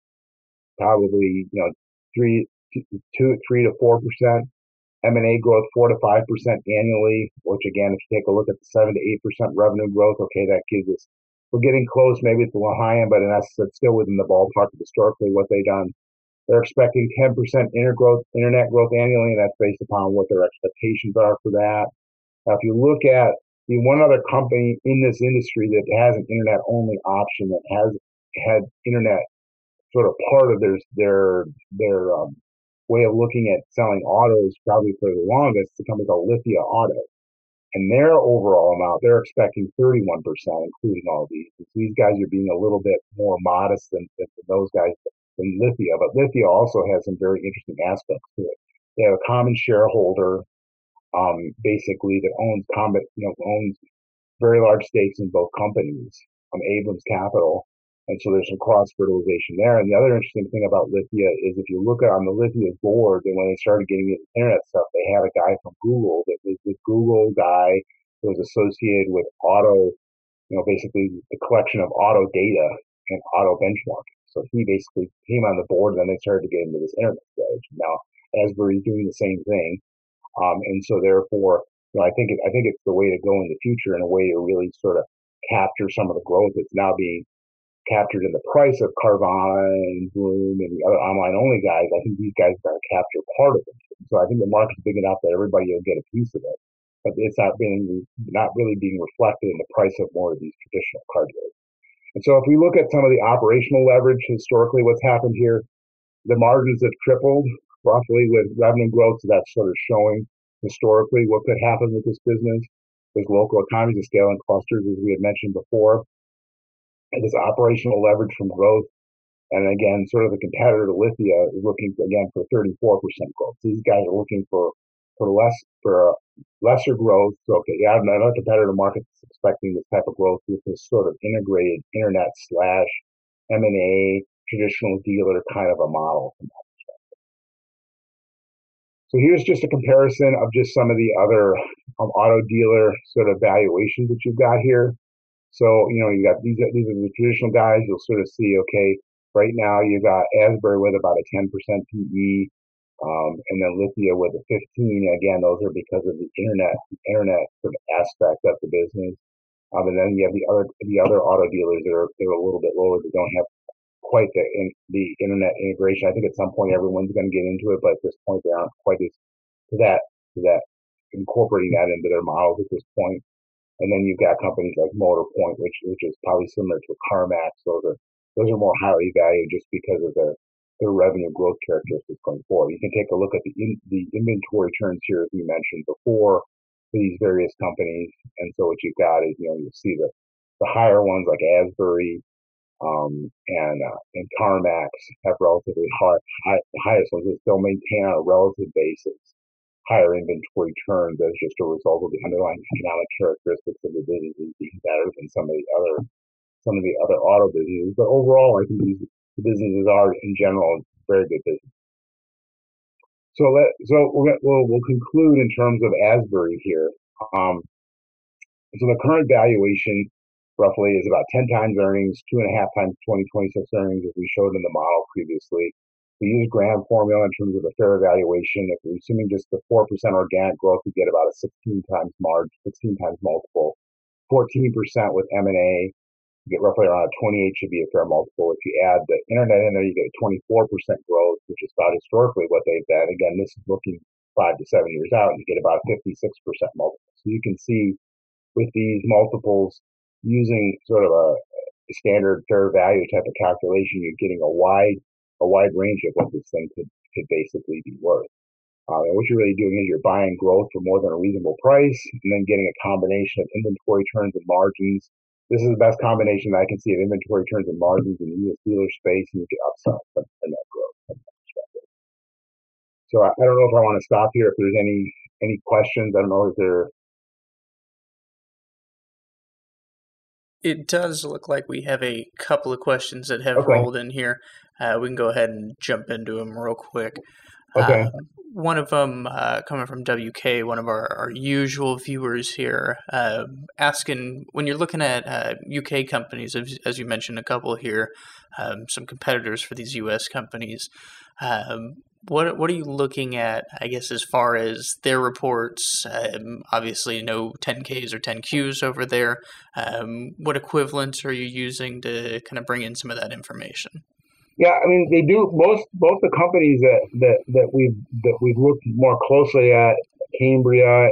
three, 3 to 4%. M&A growth 4 to 5% annually, which again, if you take a look at the 7 to 8% revenue growth, okay, that gives us we're getting close, maybe it's a little high end, but in essence, it's still within the ballpark of historically what they've done. They're expecting 10% internet growth annually, and that's based upon what their expectations are for that. Now, if you look at the one other company in this industry that has an internet only option that has had internet sort of part of their way of looking at selling autos probably for the longest, it's a company called Lithia Auto. And their overall amount, they're expecting 31%, including all these. So these guys are being a little bit more modest than those guys than Lithia. But Lithia also has some very interesting aspects to it. They have a common shareholder, basically that owns very large stakes in both companies, Abrams Capital. And so there's some cross fertilization there. And the other interesting thing about Lithia is if you look on the Lithia's board, and when they started getting into internet stuff, they had a guy from Google that was the Google guy that was associated with auto, basically the collection of auto data and auto benchmarking. So he basically came on the board, and then they started to get into this internet strategy. Now Asbury's doing the same thing, and so therefore, I think it's the way to go in the future, and a way to really sort of capture some of the growth that's now being captured in the price of Carvana and Bloom and the other online only guys. I think these guys are going to capture part of it. So I think the market's big enough that everybody will get a piece of it, but it's not really being reflected in the price of more of these traditional car dealers. And so if we look at some of the operational leverage historically, what's happened here, the margins have tripled roughly with revenue growth. So that's sort of showing historically what could happen with this business. There's local economies of scale and clusters, as we had mentioned before. And this operational leverage from growth. And again, sort of the competitor to Lithia is looking again for 34% growth. So these guys are looking for lesser growth. So okay, yeah, another competitor market is expecting this type of growth with this sort of integrated internet / M&A traditional dealer kind of a model. So here's just a comparison of just some of the other auto dealer sort of valuations that you've got here. So, you got these are the traditional guys. You'll sort of see, okay, right now you got Asbury with about a 10% PE, and then Lithia with a 15. Again, those are because of the internet sort of aspect of the business. And then you have the other auto dealers they're a little bit lower. They don't have quite the internet integration. I think at some point everyone's going to get into it, but at this point they aren't quite as to that incorporating that into their models at this point. And then you've got companies like MotorPoint, which is probably similar to CarMax. Those are more highly valued just because of their revenue growth characteristics going forward. You can take a look at the inventory turns here, as we mentioned before, for these various companies. And so what you've got is you'll see the higher ones like Asbury and CarMax have relatively high the highest ones. They still maintain on a relative basis higher inventory turns as just a result of the underlying economic characteristics of the businesses being better than some of the other auto businesses. But overall, I think these businesses are in general very good business. So we'll conclude in terms of Asbury here. So the current valuation roughly is about 10 times earnings, 2.5 times 2026 earnings, as we showed in the model previously. We use Graham formula in terms of a fair valuation. If we're assuming just the 4% organic growth, we get about a 16 times margin, 16 times multiple. 14% with M&A, you get roughly around a 28 should be a fair multiple. If you add the internet in there, you get a 24% growth, which is about historically what they've done. Again, this is looking 5 to 7 years out, and you get about 56% multiple. So you can see with these multiples, using sort of a standard fair value type of calculation, you're getting a wide range of what this thing could basically be worth. And what you're really doing is you're buying growth for more than a reasonable price, and then getting a combination of inventory turns and margins. This is the best combination that I can see of inventory turns and margins in the U.S. dealer space, and you get upside from that growth. So I don't know if I want to stop here. If there's any questions, I don't know if there It does look like we have a couple of questions that have Okay. rolled in here. We can go ahead and jump into them real quick. Okay. One of them coming from WK, one of our usual viewers here, asking, when you're looking at UK companies, as you mentioned a couple here, some competitors for these US companies, what are you looking at, I guess, as far as their reports? Obviously, no 10Ks or 10Qs over there. What equivalents are you using to kind of bring in some of that information? Yeah, I mean they do. Both the companies that we've looked more closely at, Cambria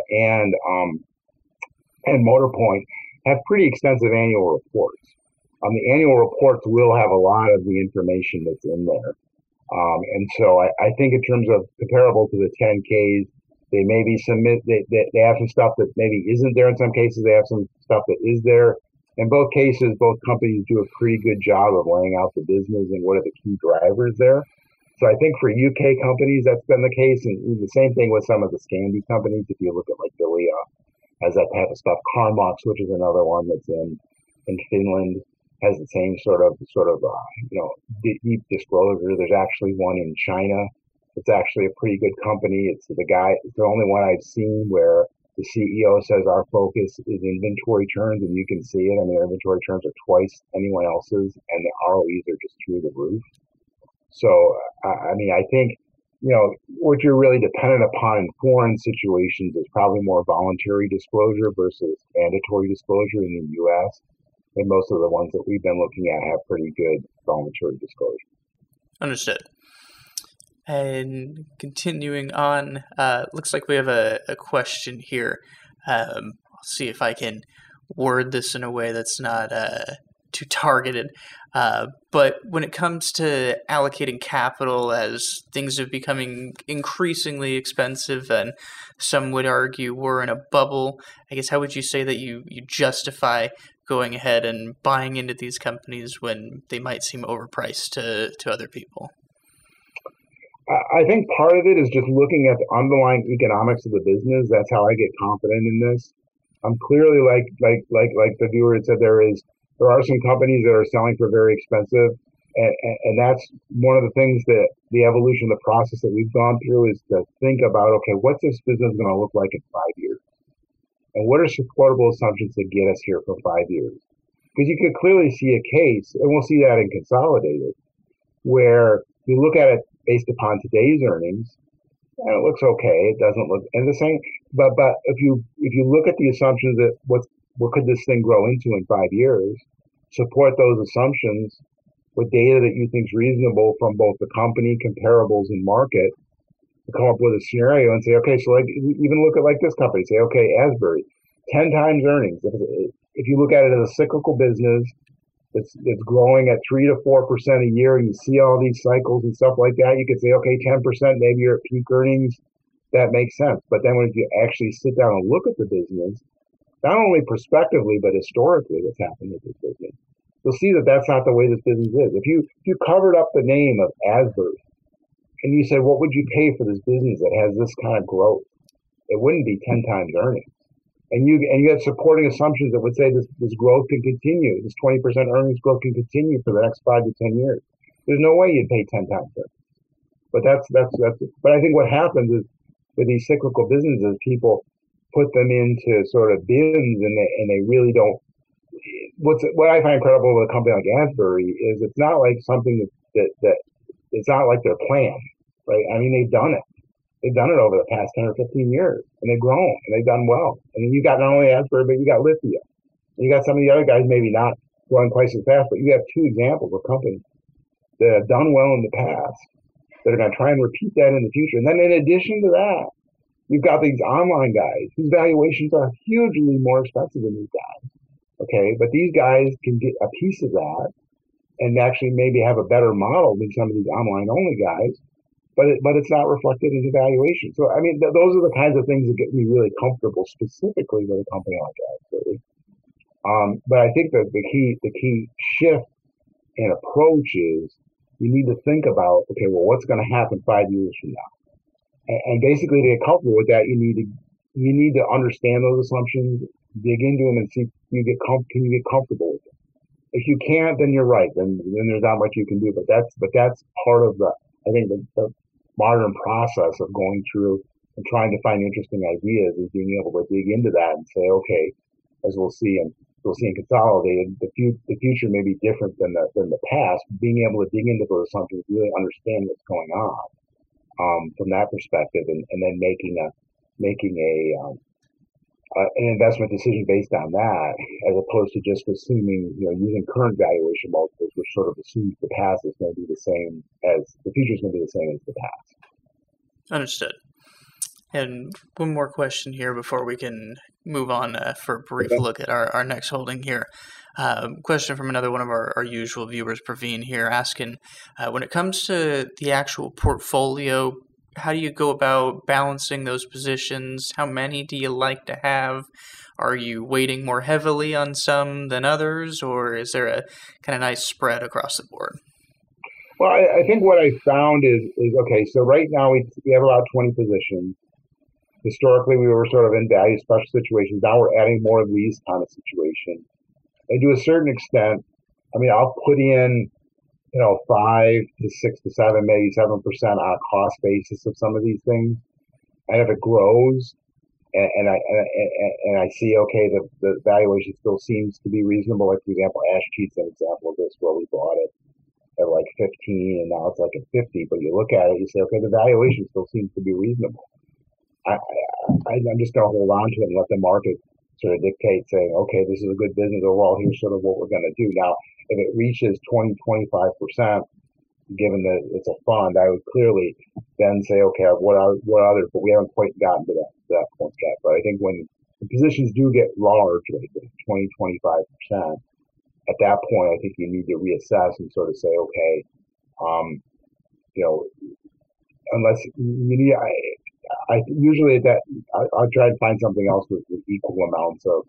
and Motorpoint, have pretty extensive annual reports. The annual reports will have a lot of the information that's in there. And so I think in terms of comparable to the 10Ks, they maybe they have some stuff that maybe isn't there in some cases. They have some stuff that is there. In both cases, both companies do a pretty good job of laying out the business and what are the key drivers there. So I think for UK companies, that's been the case. And the same thing with some of the Scandi companies. If you look at like Delia, has that type of stuff. Carmux, which is another one that's in Finland, has the same sort of deep disclosure. There's actually one in China. It's actually a pretty good company. It's the only one I've seen where the CEO says our focus is inventory turns, and you can see it. I mean, our inventory turns are twice anyone else's, and the ROEs are just through the roof. So, I mean, I think, what you're really dependent upon in foreign situations is probably more voluntary disclosure versus mandatory disclosure in the U.S. And most of the ones that we've been looking at have pretty good voluntary disclosure. Understood. And continuing on, looks like we have a question here. I'll see if I can word this in a way that's not too targeted. But when it comes to allocating capital, as things are becoming increasingly expensive, and some would argue we're in a bubble, I guess how would you say that you justify going ahead and buying into these companies when they might seem overpriced to other people? I think part of it is just looking at the underlying economics of the business. That's how I get confident in this. I'm clearly like the viewer had said, there are some companies that are selling for very expensive, and that's one of the things that the evolution of the process that we've gone through is to think about, okay, what's this business going to look like in 5 years? And what are supportable assumptions to get us here for 5 years? Because you could clearly see a case, and we'll see that in Consolidated, where you look at it based upon today's earnings, and it looks okay. It doesn't look, and the same. But if you look at the assumptions that what could this thing grow into in 5 years, support those assumptions with data that you think is reasonable from both the company comparables and market, to come up with a scenario and say, okay, so like even look at like this company, say, okay, Asbury, 10 times earnings. If you look at it as a cyclical business, it's growing at 3 to 4% a year, and you see all these cycles and stuff like that, you could say, okay, 10%, maybe you're at peak earnings. That makes sense. But then when you actually sit down and look at the business, not only prospectively, but historically what's happened with this business, you'll see that that's not the way this business is. If you covered up the name of Asbury and you said, what would you pay for this business that has this kind of growth? It wouldn't be 10 times earnings. And you had supporting assumptions that would say this growth can continue, this 20% earnings growth can continue for the next 5 to 10 years. There's no way you'd pay 10 times earnings. But but I think what happens is with these cyclical businesses, people put them into sort of bins, and they really don't. What I find incredible with a company like Asbury is it's not like something that it's not like their plan, right? I mean, they've done it. They've done it over the past 10 or 15 years, and they've grown, and they've done well. And then you got not only Asbury, but you got Lithia. And you got some of the other guys maybe not growing quite so fast, but you have two examples of companies that have done well in the past that are going to try and repeat that in the future. And then in addition to that, you've got these online guys whose valuations are hugely more expensive than these guys. Okay, but these guys can get a piece of that and actually maybe have a better model than some of these online only guys. But it's not reflected in the valuation. So, I mean, those are the kinds of things that get me really comfortable, specifically with a company like Asbury. But I think that the key shift in approach is you need to think about, okay, well, what's going to happen 5 years from now? And basically, to get comfortable with that, you need to understand those assumptions, dig into them and see if you can you get comfortable with them. If you can't, then you're right. Then there's not much you can do. But that's part of I think the modern process of going through and trying to find interesting ideas is being able to dig into that and say, okay, as we'll see in Consolidated, the future may be different than the past. Being able to dig into those assumptions, really understand what's going on from that perspective, and then making an investment decision based on that, as opposed to just assuming, using current valuation multiples, which sort of assumes the past is going to be the same as the future is going to be the same as the past. Understood. And one more question here before we can move on for a brief look at our next holding here. Question from another one of our usual viewers, Praveen, here, asking, when it comes to the actual portfolio, how do you go about balancing those positions? How many do you like to have? Are you weighting more heavily on some than others, or is there a kind of nice spread across the board? Well, I think what I found is okay. So right now we have about 20 positions. Historically, we were sort of in value special situations. Now we're adding more of these kind of situations. And to a certain extent, I'll put in, 5 to 6 to 7, maybe 7% on a cost basis of some of these things. And if it grows, and I see, okay, the valuation still seems to be reasonable. Like, for example, Ash Cheat's an example of this, where we bought it at like 15 and now it's like at 50. But you look at it, you say, okay, the valuation still seems to be reasonable. I'm just going to hold on to it and let the market sort of dictate, saying, okay, this is a good business overall. Here's sort of what we're going to do. Now, if it reaches 20-25%, given that it's a fund, I would clearly then say, okay, what others? But we haven't quite gotten to that point yet. But I think when the positions do get large, like 20-25%, at that point, I think you need to reassess and sort of say, okay, unless you need. I usually I'll try to find something else with equal amounts of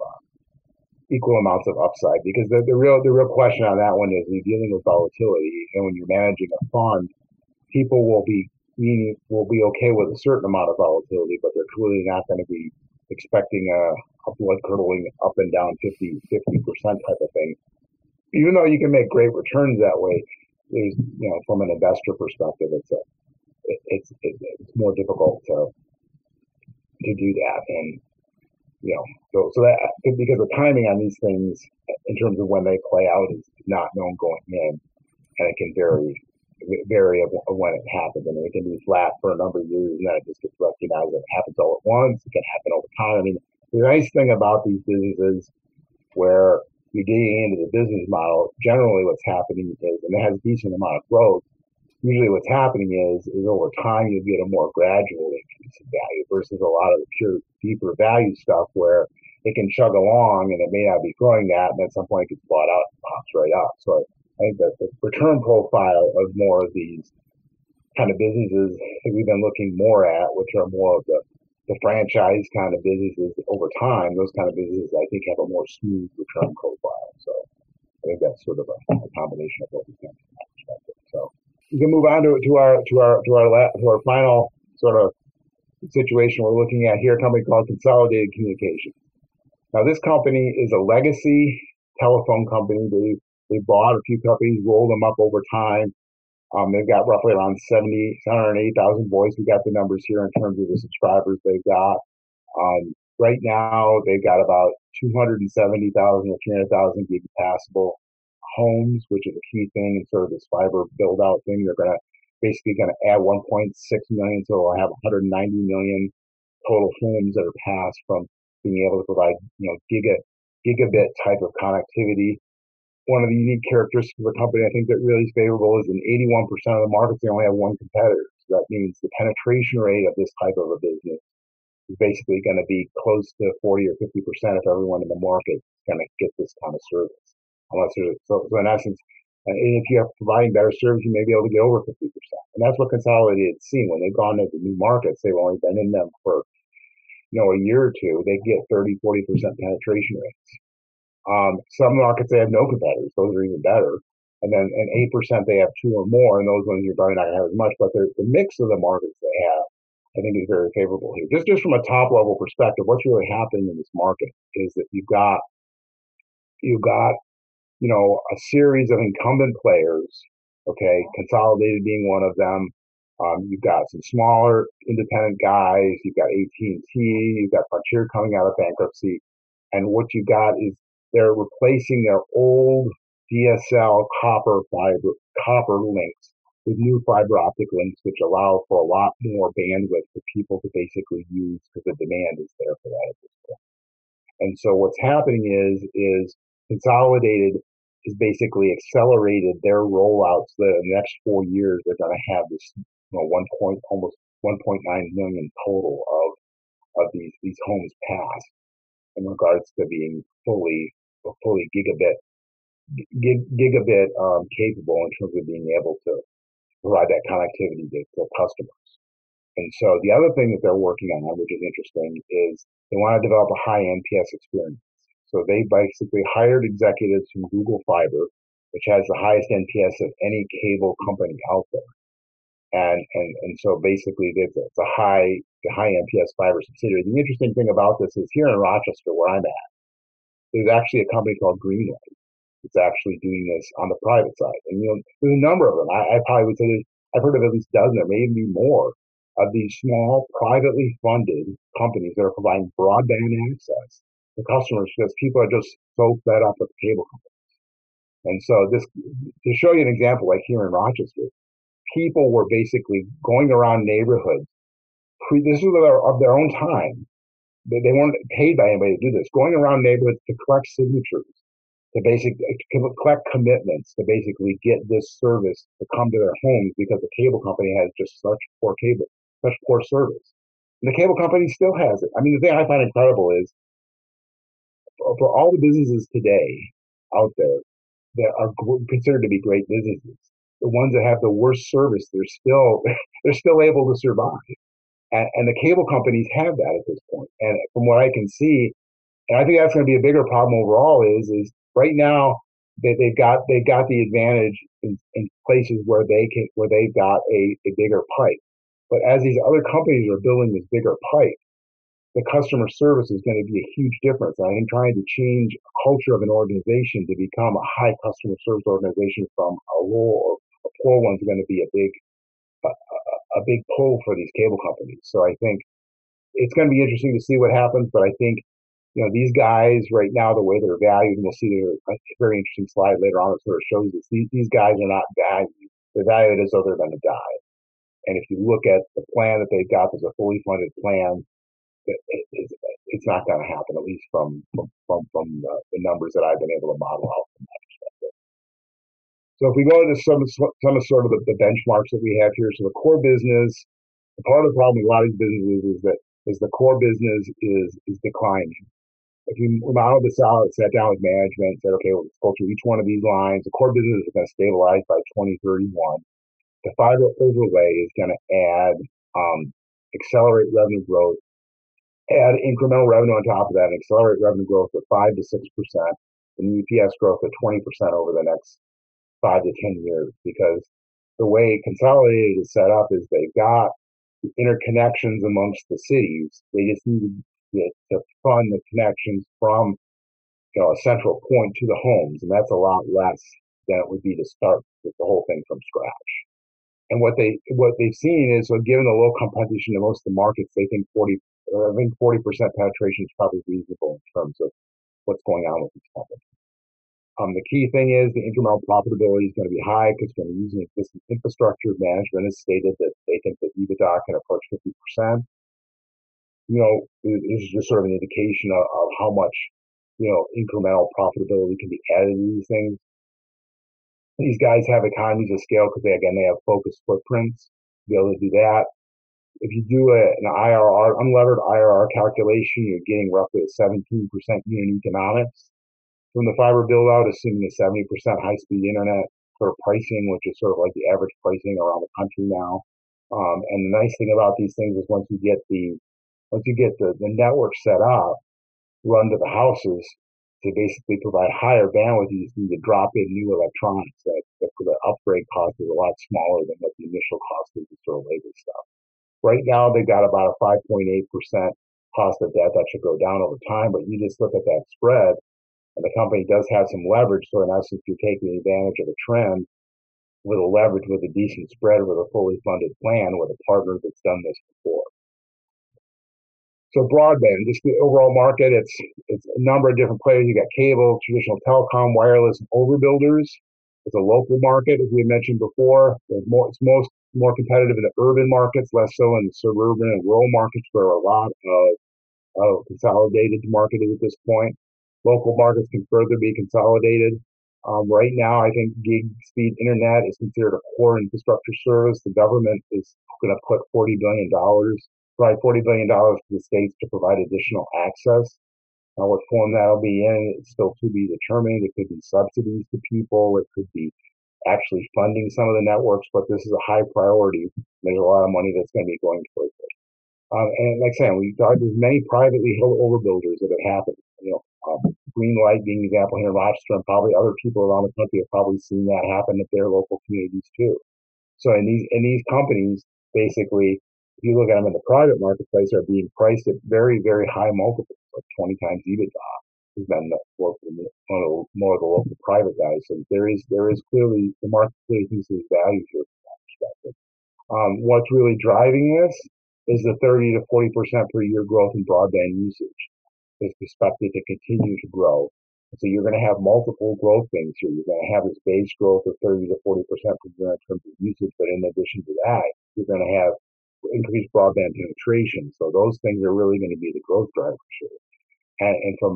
upside, because the real question on that one is, you're dealing with volatility, and when you're managing a fund, people will be okay with a certain amount of volatility, but they're clearly not going to be expecting a blood curdling up and down 50% type of thing. Even though you can make great returns that way, there's from an investor perspective, it's more difficult to do that, and so that, because the timing on these things in terms of when they play out is not known going in, and it can vary of when it happens. It can be flat for a number of years, and then it just gets recognized that it happens all at once. It can happen over time. The nice thing about these businesses where you're digging into the business model, generally what's happening is, and it has a decent amount of growth, usually what's happening is over time you get a more gradual increase in value versus a lot of the pure, deeper value stuff where it can chug along and it may not be growing that, and at some point it gets bought out and pops right up. So I think that the return profile of more of these kind of businesses that we've been looking more at, which are more of the franchise kind of businesses over time, those kind of businesses I think have a more smooth return profile. So I think that's sort of a combination of what we can from that perspective. So we can move on to our final sort of situation we're looking at here, a company called Consolidated Communications. Now, this company is a legacy telephone company. They bought a few companies, rolled them up over time. They've got roughly around 780,000 voice. We got the numbers here in terms of the subscribers they've got. Right now, they've got about 270,000 or 300,000 gig passable homes, which is a key thing in sort of this fiber build out thing. They're basically going to add 1.6 million, so we'll have 190 million total homes that are passed from being able to provide gigabit type of connectivity. One of the unique characteristics of the company I think that really is favorable is in 81% of the markets they only have one competitor. So that means the penetration rate of this type of a business is basically going to be close to 40 or 50% if everyone in the market is going to get this kind of service. So in essence, and if you're providing better service, you may be able to get over 50%. And that's what Consolidated's seen when they've gone into new markets. They've only been in them for a year or two. They get 30, 40% penetration rates. Some markets they have no competitors; those are even better. And then 8% they have two or more, and those ones you're probably not going to have as much. But the mix of the markets they have, I I think is very favorable here. Just from a top level perspective, what's really happening in this market is that you've got a series of incumbent players, okay, Consolidated being one of them. You've got some smaller independent guys. You've got AT&T. You've got Frontier coming out of bankruptcy. And what you've got is they're replacing their old DSL copper links with new fiber optic links, which allow for a lot more bandwidth for people to basically use because the demand is there for that at this point. And so what's happening is Consolidated has basically accelerated their rollouts. So that in the next 4 years, they're going to have this, almost 1.9 million total of these homes passed in regards to being fully gigabit capable in terms of being able to provide that connectivity to customers. And so the other thing that they're working on, which is interesting, is they want to develop a high NPS experience. So they basically hired executives from Google Fiber, which has the highest NPS of any cable company out there. And so basically it's a high NPS fiber subsidiary. The interesting thing about this is here in Rochester, where I'm at, there's actually a company called Greenlight. It's actually doing this on the private side. And there's a number of them. I probably would say I've heard of at least a dozen, or maybe more, of these small, privately funded companies that are providing broadband access to customers because people are just so fed up with cable companies. And so to show you an example, like here in Rochester, people were basically going around neighborhoods. This was of their own time. They weren't paid by anybody to do this. Going around neighborhoods to collect signatures, to collect commitments, to basically get this service to come to their homes because the cable company has just such poor service. And the cable company still has it. I mean, the thing I find incredible is for all the businesses today out there that are considered to be great businesses, the ones that have the worst service, they're still able to survive. And the cable companies have that at this point. And from what I can see, and I think that's going to be a bigger problem overall, is right now they've got the advantage in places where they've got a bigger pipe. But as these other companies are building this bigger pipe, the customer service is going to be a huge difference. I think trying to change a culture of an organization to become a high customer service organization from a low or a poor one is going to be a big pull for these cable companies. So I think it's going to be interesting to see what happens. But I think these guys right now, the way they're valued, and we'll see a very interesting slide later on that sort of shows us these guys are not valued. They're valued as though they're going to die. And if you look at the plan that they've got, there's a fully funded plan. It's not going to happen, at least from the numbers that I've been able to model out from that perspective. So if we go into some of sort of the benchmarks that we have here, so the core business, part of the problem with a lot of these businesses is the core business is declining. If you model this out, sat down with management, said, okay, well, let's go through each one of these lines. The core business is going to stabilize by 2031. The fiber overlay is going to add, accelerate revenue growth, add incremental revenue on top of that, and accelerate revenue growth of 5 to 6%, and EPS growth of 20% over the next 5 to 10 years. Because the way Consolidated is set up is they've got the interconnections amongst the cities. They just need to fund the connections from a central point to the homes, and that's a lot less than it would be to start with the whole thing from scratch. And what they've seen is, so given the low competition in most of the markets, they think 40% penetration is probably reasonable in terms of what's going on with these companies. The key thing is the incremental profitability is going to be high because when using existing infrastructure, management has stated that they think that EBITDA can approach 50%. This is just sort of an indication of how much, incremental profitability can be added to these things. These guys have economies of scale because they have focused footprints to be able to do that. If you do an IRR, unlevered IRR calculation, you're getting roughly a 17% unit economics from the fiber build out, assuming a 70% high speed internet sort of pricing, which is sort of like the average pricing around the country now. And the nice thing about these things is once you get the network set up, run to the houses to basically provide higher bandwidth, you just need to drop in new electronics. The upgrade cost is a lot smaller than what the initial cost is for labor stuff. Right now, they've got about a 5.8% cost of debt. That should go down over time, but you just look at that spread, and the company does have some leverage. So in essence, you're taking advantage of a trend with a leverage, with a decent spread, with a fully funded plan, with a partner that's done this before. So broadband, just the overall market, it's a number of different players. You got cable, traditional telecom, wireless, and overbuilders. It's a local market, as we mentioned before. It's more competitive in the urban markets, less so in the suburban and rural markets, where a lot of consolidated market is at this point. Local markets can further be consolidated. Right now, I think gig speed internet is considered a core infrastructure service. The government is going to put provide $40 billion to the states to provide additional access. What form that'll be in, it's still to be determined. It could be subsidies to people. It could be actually funding some of the networks, but this is a high priority. There's a lot of money that's going to be going towards it. And like I said, there's many privately held overbuilders that have happened. Greenlight being an example here in Rochester, and probably other people around the country have probably seen that happen at their local communities too. So in these companies, basically, if you look at them in the private marketplace, are being priced at very, very high multiples, like 20 times EBITDA. Has been more of the local private guys. So there is clearly, the market clearly thinks there's value here from that perspective. What's really driving this is the 30 to 40% per year growth in broadband usage is expected to continue to grow. So you're going to have multiple growth things here. You're going to have this base growth of 30 to 40% per year in terms of usage, but in addition to that, you're going to have increased broadband penetration. So those things are really going to be the growth drivers here. And from,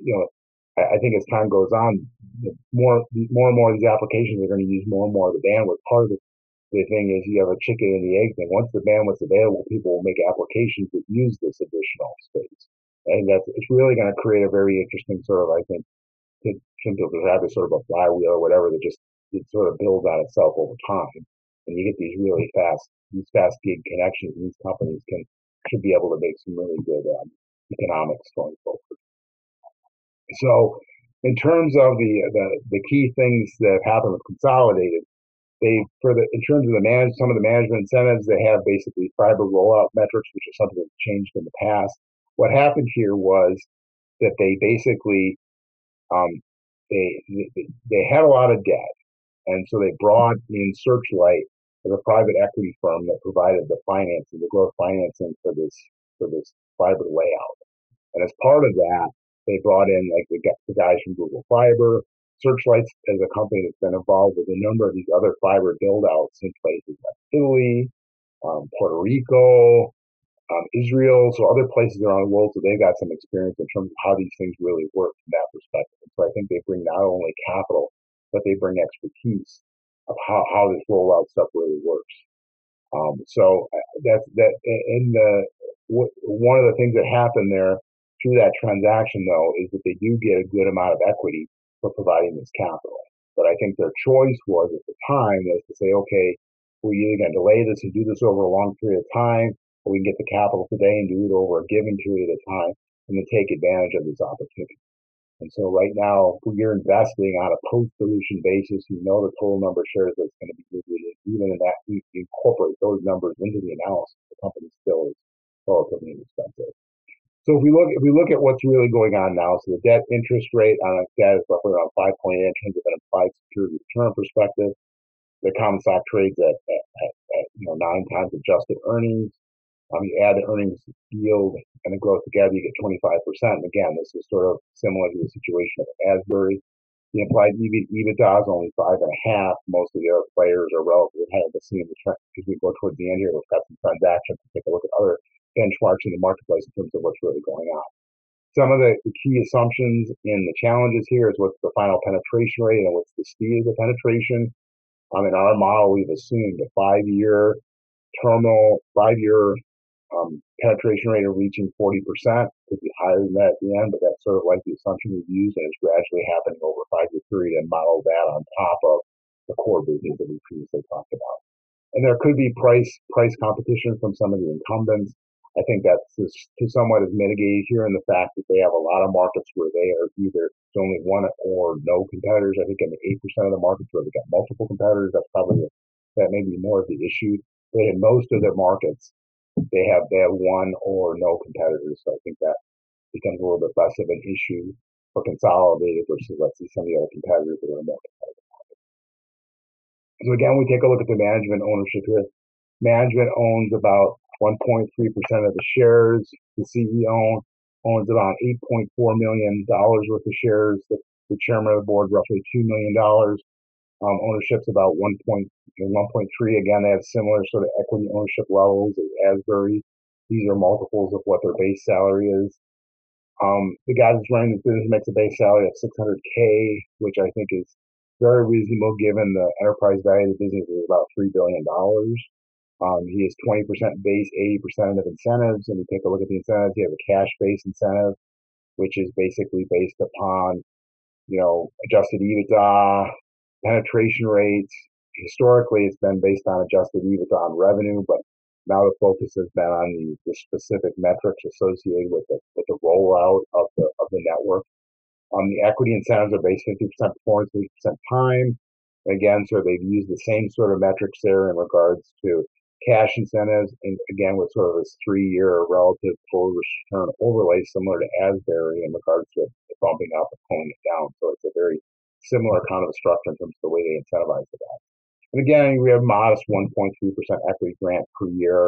I think as time goes on, more and more of these applications are going to use more and more of the bandwidth. Part of the thing is you have a chicken and the egg thing. Once the bandwidth's available, people will make applications that use this additional space. And it's really going to create a very interesting sort of, I think, to have this sort of a flywheel or whatever that just it sort of builds on itself over time. And you get these fast gig connections, and these companies should be able to make some really good economics going forward. So, in terms of the key things that have happened with Consolidated, in terms of some of the management incentives, they have basically fiber rollout metrics, which is something that's changed in the past. What happened here was that they basically they had a lot of debt, and so they brought in Searchlight as a private equity firm that provided the financing, the growth financing for this fiber layout. And as part of that, they brought in the guys from Google Fiber. Searchlight as a company that's been involved with a number of these other fiber build-outs in places like Italy, Puerto Rico, Israel, so other places around the world. So they've got some experience in terms of how these things really work from that perspective. And so I think they bring not only capital, but they bring expertise of how this rollout stuff really works. So that's that. One of the things that happened there through that transaction, though, is that they do get a good amount of equity for providing this capital. But I think their choice was at the time was to say, okay, we're either going to delay this and do this over a long period of time, or we can get the capital today and do it over a given period of time and then take advantage of this opportunity. And so right now, you're investing on a post-dilution basis. You know the total number of shares that's going to be diluted. Even in that, we incorporate those numbers into the analysis. The company still is relatively inexpensive. So if we look at what's really going on now, so the debt interest rate on a debt is roughly around 5.8 in terms of an implied security return perspective. The common stock trades at 9 times adjusted earnings. You add the earnings yield and the growth together, you get 25%. And again, this is sort of similar to the situation of Asbury. The implied EBITDA is only 5.5. Most of the other players are relatively high. We'll see in the trend as we go towards the end here. We've got some transactions to take a look at other benchmarks in the marketplace in terms of what's really going on. Some of the key assumptions in the challenges here is what's the final penetration rate and what's the speed of the penetration. In our model, we've assumed a 5-year penetration rate of reaching 40%. Could be higher than that at the end, but that's sort of like the assumption we've used, and it's gradually happening over a 5-year period, and model that on top of the core business that we previously talked about. And there could be price competition from some of the incumbents. I think that's somewhat is mitigated here in the fact that they have a lot of markets where they are either only one or no competitors. I think in the 8% of the markets where they've got multiple competitors, that may be more of the issue. But in most of their markets, they have one or no competitors. So I think that becomes a little bit less of an issue for Consolidated versus, let's see, some of the other competitors that are more competitive. So again, we take a look at the management ownership here. Management owns about 1.3% of the shares. The CEO owns about $8.4 million worth of shares. The chairman of the board, roughly $2 million. Ownership's about 1.3. Again, they have similar sort of equity ownership levels as Asbury. These are multiples of what their base salary is. The guy that's running this business makes a base salary of $600K, which I think is very reasonable given the enterprise value of the business is about $3 billion. He has 20% base, 80% of incentives. And you take a look at the incentives, you have a cash-based incentive, which is basically based upon, adjusted EBITDA, penetration rates. Historically, it's been based on adjusted EBITDA on revenue, but now the focus has been on the specific metrics associated with the rollout of the network. The equity incentives are based 50% performance, 50% time. Again, so they've used the same sort of metrics there in regards to cash incentives, and again with sort of this 3-year relative total return overlay, similar to Asbury in regards to bumping up and pulling it down. So it's a very similar kind of a structure in terms of the way they incentivize the guys. And again, we have modest 1.3% equity grant per year.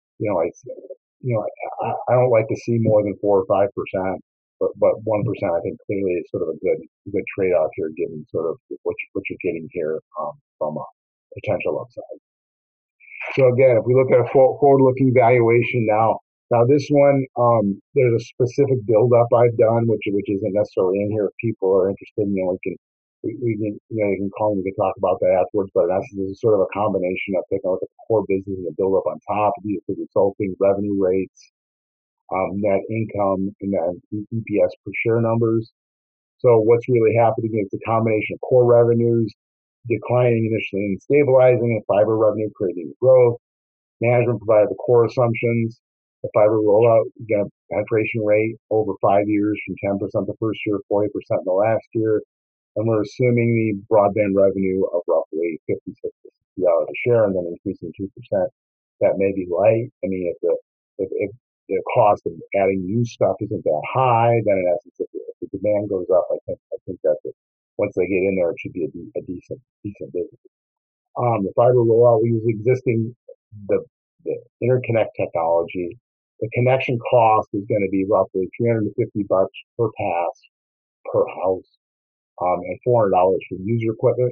I don't like to see more than 4 or 5%, but 1% I think clearly is sort of a good trade-off here, given sort of what you're getting here from a potential upside. So again, if we look at a forward-looking valuation now this one, there's a specific build-up I've done, which isn't necessarily in here. If people are interested, we can call me, we can talk about that afterwards. But in essence, this is sort of a combination of taking a look at the core business and the build-up on top of the resulting revenue rates, net income, and then EPS per share numbers. So what's really happening is a combination of core revenues declining initially and stabilizing, and fiber revenue creating growth. Management provided the core assumptions. The fiber rollout, again, penetration rate over 5 years from 10% the first year, 40% in the last year. And we're assuming the broadband revenue of roughly $56 to $60 a share, and then increasing 2%. That may be light. I mean, if the cost of adding new stuff isn't that high, then in essence, if the demand goes up, I think that once they get in there, it should be a decent business. The fiber rollout, we use the interconnect technology. The connection cost is going to be roughly $350 per pass per house, and $400 for user equipment.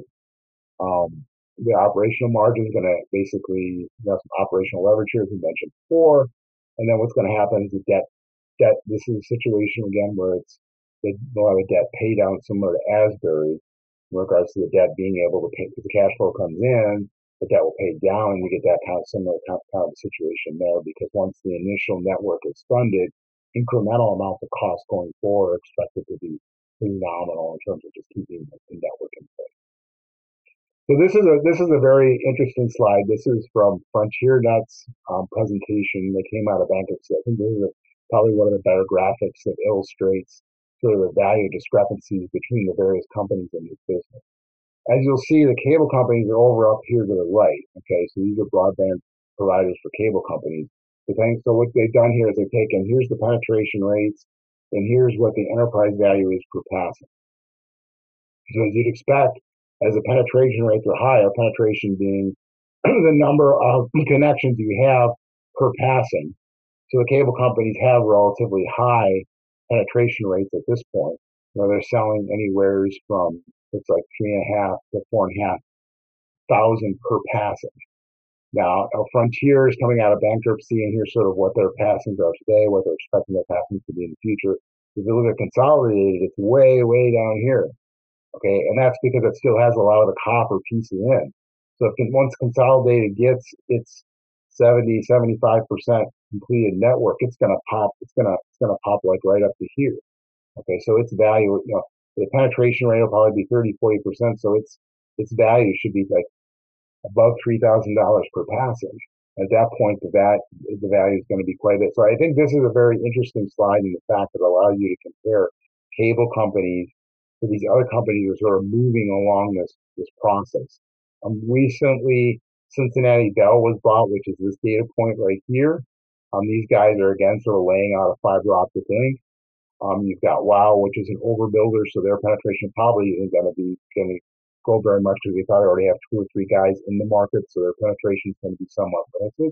The operational margin is going to basically have some operational leverage here, as we mentioned before. And then what's going to happen is the debt. This is a situation again where they'll have a debt pay down similar to Asbury, in regards to the debt being able to pay, because the cash flow comes in, the debt will pay down, and you get that kind of similar kind of situation there, because once the initial network is funded, incremental amounts of cost going forward are expected to be pretty nominal in terms of just keeping the network in place. So this is a very interesting slide. This is from FrontierNet's presentation that came out of bankruptcy. I think this is probably one of the better graphics that illustrates sort of the value discrepancies between the various companies in this business. As you'll see, the cable companies are over up here to the right. Okay, so these are broadband providers for cable companies. So what they've done here is they've taken, here's the penetration rates, and here's what the enterprise value is per passing. So as you'd expect, as the penetration rates are higher, penetration being the number of connections you have per passing. So the cable companies have relatively high penetration rates at this point. They're selling anywhere from, it's like 3.5 to 4.5 thousand per passing. Now, Frontier is coming out of bankruptcy, and here's sort of what their passings are today, what they're expecting their passings to be in the future. If you look at Consolidated, it's way, way down here. Okay, and that's because it still has a lot of the copper pieces in. So once Consolidated gets its 70-75% completed network, it's gonna pop. It's gonna pop like right up to here. Okay, so its value, the penetration rate will probably be 30-40%. So its value should be like above $3,000 per passing. At that point, the value is going to be quite a bit. So I think this is a very interesting slide in the fact that it allows you to compare cable companies to these other companies that are sort of moving along this process. Recently, Cincinnati Bell was bought, which is this data point right here. These guys are again sort of laying out a fiber optic link. You've got WOW, which is an overbuilder, so their penetration probably isn't going to go very much because they probably already have two or three guys in the market, so their penetration is going to be somewhat limited.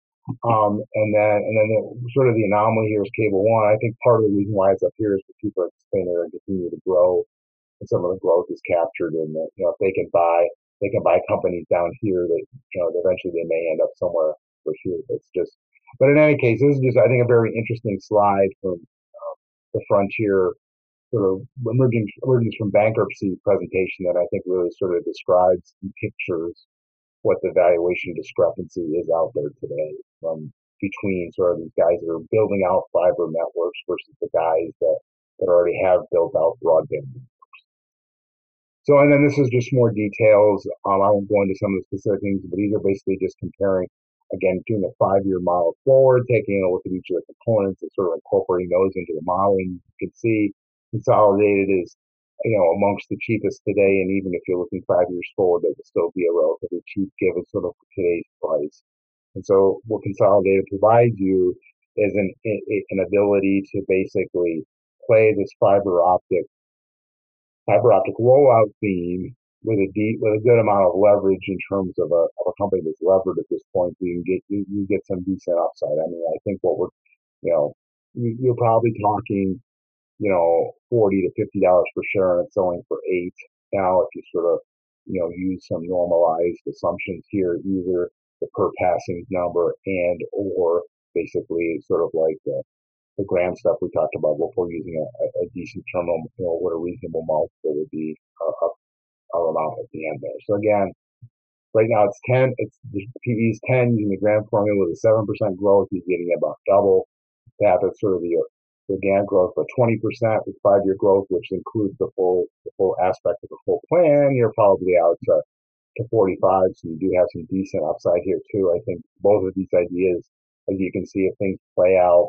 And then sort of the anomaly here is Cable One. I think part of the reason why it's up here is because people are expanding and continue to grow, and some of the growth is captured in the, if they can buy companies down here that, eventually they may end up somewhere for here. It's just, but in any case, this is just, I think, a very interesting slide from the Frontier sort of emergence from bankruptcy presentation that I think really sort of describes and pictures what the valuation discrepancy is out there today between sort of these guys that are building out fiber networks versus the guys that already have built out broadband networks. So, and then this is just more details. I won't go into some of the specific things, but these are basically just comparing, again, doing a 5-year model forward, taking a look at each of the components and sort of incorporating those into the modeling. You can see Consolidated is, amongst the cheapest today, and even if you're looking 5 years forward, that would still be a relatively cheap given sort of today's price. And so what Consolidated provides you is an ability to basically play this fiber optic rollout theme with a good amount of leverage in terms of a company that's levered at this point. So you get some decent upside. I mean, I think you're probably talking, $40 to $50 per share, and it's selling for $8 now. If you sort of, use some normalized assumptions here, either the per passing number and or basically sort of like the gram stuff we talked about before, using a decent terminal, what a reasonable multiple would be amount at the end there. So again, right now it's 10. The PE is 10 using the gram formula with a 7% growth. You're getting about double that. That's sort of the organic growth, but 20% with 5-year growth, which includes the full aspect of the full plan. You're probably out to 45, so you do have some decent upside here too. I think both of these ideas, as you can see, if things play out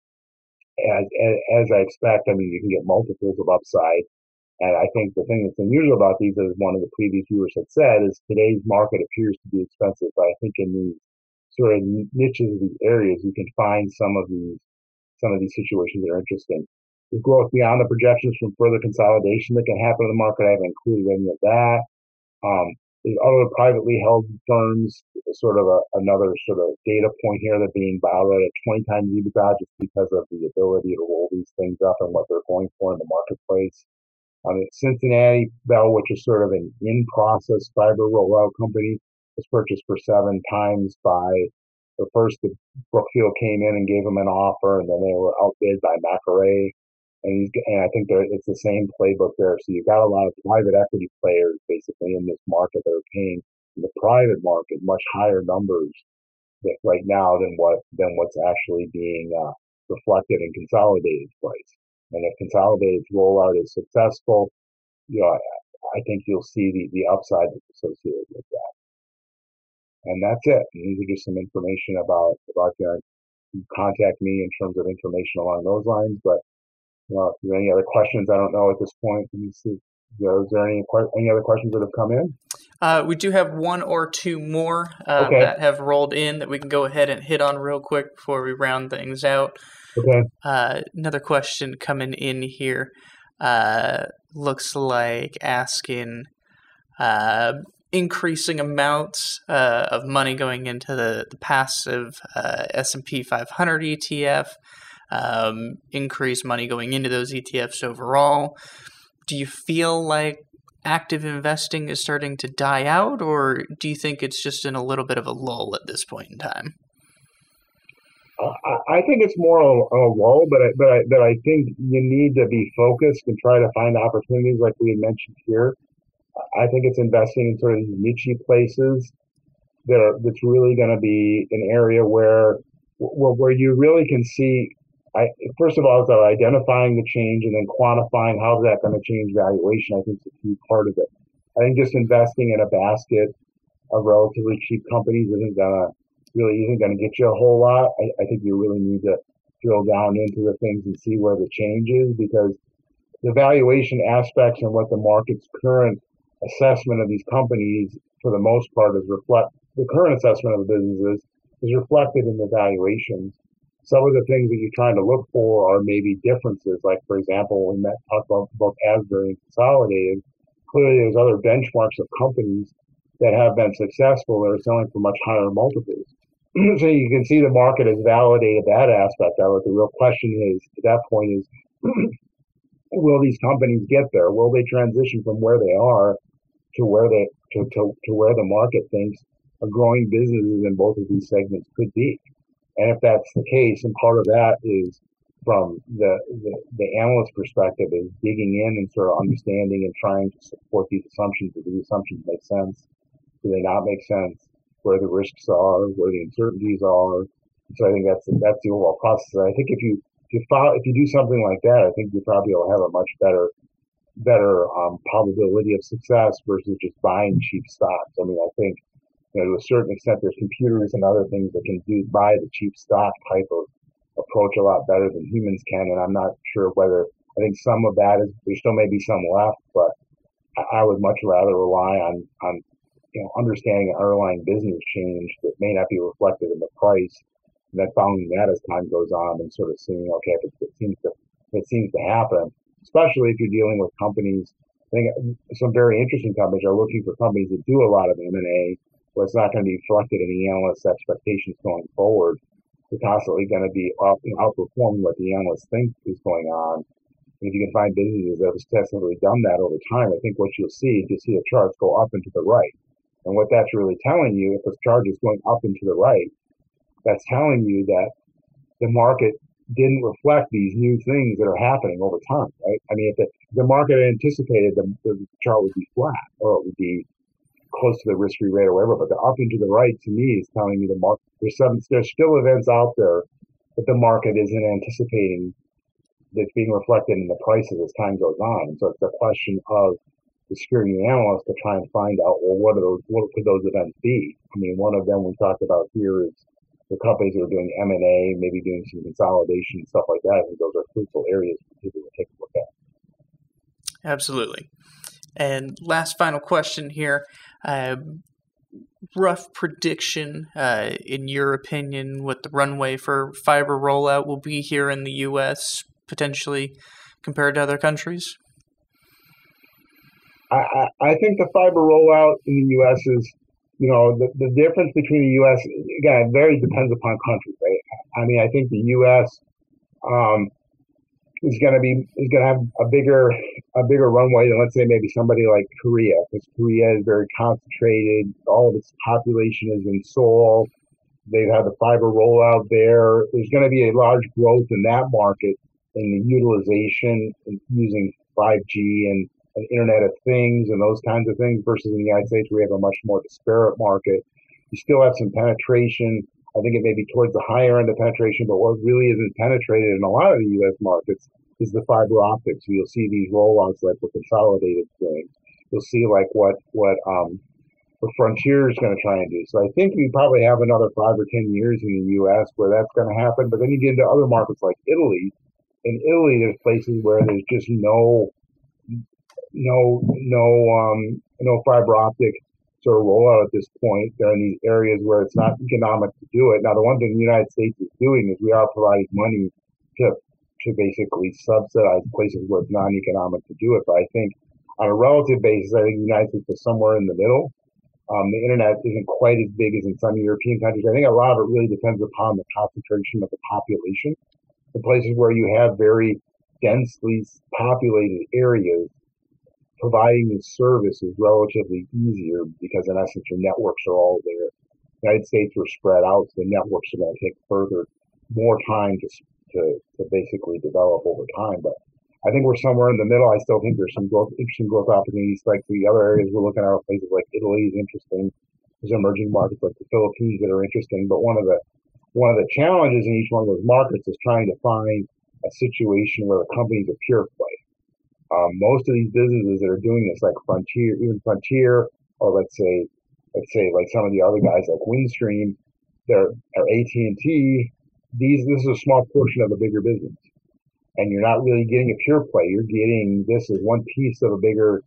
as I expect, I mean, you can get multiples of upside. And I think the thing that's unusual about these, as one of the previous viewers had said, is today's market appears to be expensive. But I think in these sort of niches of these areas, you can find some of these situations that are interesting. The growth beyond the projections from further consolidation that can happen in the market, I haven't included any of that. There's other privately held firms, sort of another sort of data point here, that being valued at 20 times EBITDA just because of the ability to roll these things up and what they're going for in the marketplace. Cincinnati Bell, which is sort of an in-process fiber rollout company, was purchased for 7 times by the first. Brookfield came in and gave them an offer, and then they were outbid by Macquarie. And I think it's the same playbook there. So you've got a lot of private equity players basically in this market that are paying in the private market much higher numbers right now than what's actually being reflected in Consolidated's price. And if Consolidated's rollout is successful, I think you'll see the upside that's associated with that. And that's it. And these are just some information about contact me in terms of information along those lines. But if there are any other questions, I don't know at this point. Let me see. Is there any other questions that have come in? We do have one or two more that have rolled in that we can go ahead and hit on real quick before we round things out. Okay. Another question coming in here looks like asking increasing amounts of money going into the passive S&P 500 ETF, increased money going into those ETFs overall. Do you feel like active investing is starting to die out, or do you think it's just in a little bit of a lull at this point in time? I think it's more a lull, but I think you need to be focused and try to find opportunities like we had mentioned here. I think it's investing in sort of niche places that's really going to be an area where you really can see. First of all, it's identifying the change and then quantifying how is that going to change valuation. I think is a key part of it. I think just investing in a basket of relatively cheap companies isn't going to get you a whole lot. I think you really need to drill down into the things and see where the change is, because the valuation aspects and what the market's current assessment of these companies, for the most part, the current assessment of the businesses is reflected in the valuations. some of the things that you're trying to look for are maybe differences. Like, for example, when Matt talked about both Asbury and Consolidated, clearly there's other benchmarks of companies that have been successful that are selling for much higher multiples. So you can see the market has validated that aspect of it. The real question is, at that point, is will these companies get there? Will they transition from where they are to where they to where the market thinks a growing businesses in both of these segments could be? And if that's the case, and part of that is from the analyst perspective, is digging in and sort of understanding and trying to support these assumptions. Do these assumptions make sense? Do they not make sense? Where the risks are, where the uncertainties are. So I think that's the overall process. And I think if you do something like that, I think you probably will have a much better probability of success versus just buying cheap stocks. I mean, I think, to a certain extent, there's computers and other things that can buy the cheap stock type of approach a lot better than humans can. And I'm not sure whether, I think some of that is, there still may be some left, but I would much rather rely on understanding an underlying business change that may not be reflected in the price, and then following that as time goes on and sort of seeing, okay, if it seems to happen, especially if you're dealing with companies. I think some very interesting companies are looking for companies that do a lot of M&A, where it's not going to be reflected in the analysts' expectations going forward. They're constantly going to be outperforming what the analysts think is going on. And if you can find businesses that have successfully done that over time, I think what you'll see the charts go up and to the right. And what that's really telling you, if the chart is going up and to the right, that's telling you that the market didn't reflect these new things that are happening over time, right? I mean, if the market anticipated the chart would be flat or it would be close to the risk-free rate or whatever, but the up and to the right to me is telling me the market, there's still events out there that the market isn't anticipating that's being reflected in the prices as time goes on. And so it's a question of the security analyst to try and find out, well, what could those events be? I mean, one of them we talked about here is the companies that are doing M&A, maybe doing some consolidation and stuff like that. I think those are fruitful areas for people to take a look at. Absolutely. And last final question here. Rough prediction, in your opinion, what the runway for fiber rollout will be here in the U.S., potentially compared to other countries? I think the fiber rollout in the U.S. is, the difference between the U.S., again, it very depends upon country, right? I mean, I think the U.S. Is going to have a bigger runway than, let's say, maybe somebody like Korea, because Korea is very concentrated. All of its population is in Seoul. They've had the fiber rollout there. There's going to be a large growth in that market in the utilization and using 5G and Internet of Things and those kinds of things versus in the United States where we have a much more disparate market. You still have some penetration. I think it may be towards the higher end of penetration, but what really isn't penetrated in a lot of the U.S. markets is the fiber optics. So you'll see these rollouts like what Consolidated doing. You'll see like what Frontier is going to try and do. So I think we probably have another 5 or 10 years in the U.S. where that's going to happen. But then you get into other markets like Italy. In Italy, there's places where there's just no fiber optic sort of rollout at this point. They're in these areas where it's not economic to do it. Now, the one thing the United States is doing is we are providing money to basically subsidize places where it's non-economic to do it. But I think on a relative basis, I think the United States is somewhere in the middle. The internet isn't quite as big as in some European countries. I think a lot of it really depends upon the concentration of the population. The places where you have very densely populated areas, providing the service is relatively easier because, in essence, your networks are all there. The United States were spread out, so the networks are going to take more time to basically develop over time. But I think we're somewhere in the middle. I still think there's some interesting growth opportunities. Like the other areas we're looking at are places like Italy is interesting. There's emerging markets like the Philippines that are interesting. But one of the challenges in each one of those markets is trying to find a situation where the companies are pure play. Most of these businesses that are doing this, like Frontier, or let's say like some of the other guys like Windstream, they're AT&T. This is a small portion of a bigger business, and you're not really getting a pure play. You're getting this as one piece of a bigger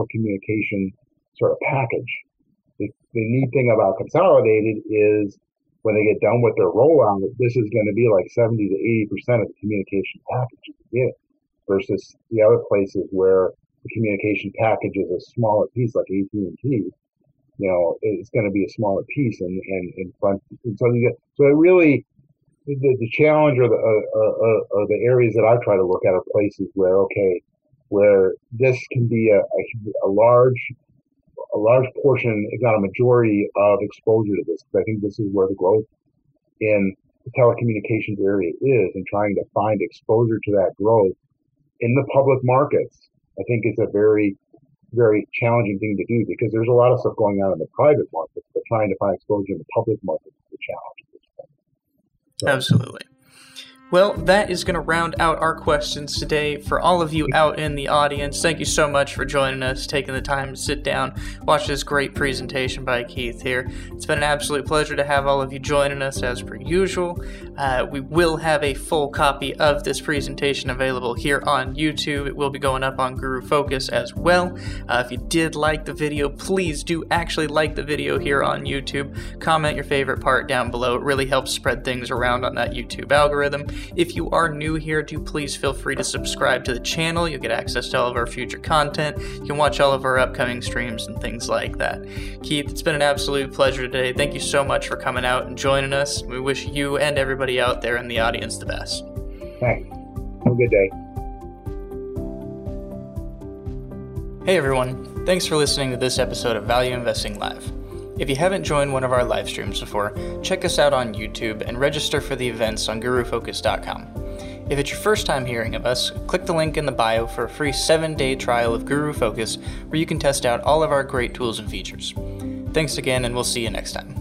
telecommunication sort of package. The neat thing about Consolidated is when they get done with their rollout, this is going to be like 70 to 80% of the communication package again, versus the other places where the communication package is a smaller piece, like AT&T. It's going to be a smaller piece, and in front. And so it really, the challenge or the areas that I try to look at are places where this can be a large portion, if not a majority, of exposure to this. Because I think this is where the growth in the telecommunications area is, and trying to find exposure to that growth in the public markets, I think is a very, very challenging thing to do, because there's a lot of stuff going on in the private markets, but trying to find exposure in the public markets is a challenge at this point. So. Absolutely. Well, that is going to round out our questions today. For all of you out in the audience, thank you so much for joining us, taking the time to sit down, watch this great presentation by Keith here. It's been an absolute pleasure to have all of you joining us as per usual. We will have a full copy of this presentation available here on YouTube. It will be going up on Guru Focus as well. If you did like the video, please do actually like the video here on YouTube. Comment your favorite part down below. It really helps spread things around on that YouTube algorithm. If you are new here, do please feel free to subscribe to the channel. You'll get access to all of our future content. You can watch all of our upcoming streams and things like that. Keith, it's been an absolute pleasure today. Thank you so much for coming out and joining us. We wish you and everybody out there in the audience the best. Thanks. Have a good day. Hey everyone, thanks for listening to this episode of Value Investing Live. If you haven't joined one of our live streams before, check us out on YouTube and register for the events on GuruFocus.com. If it's your first time hearing of us, click the link in the bio for a free 7-day trial of Guru Focus, where you can test out all of our great tools and features. Thanks again, and we'll see you next time.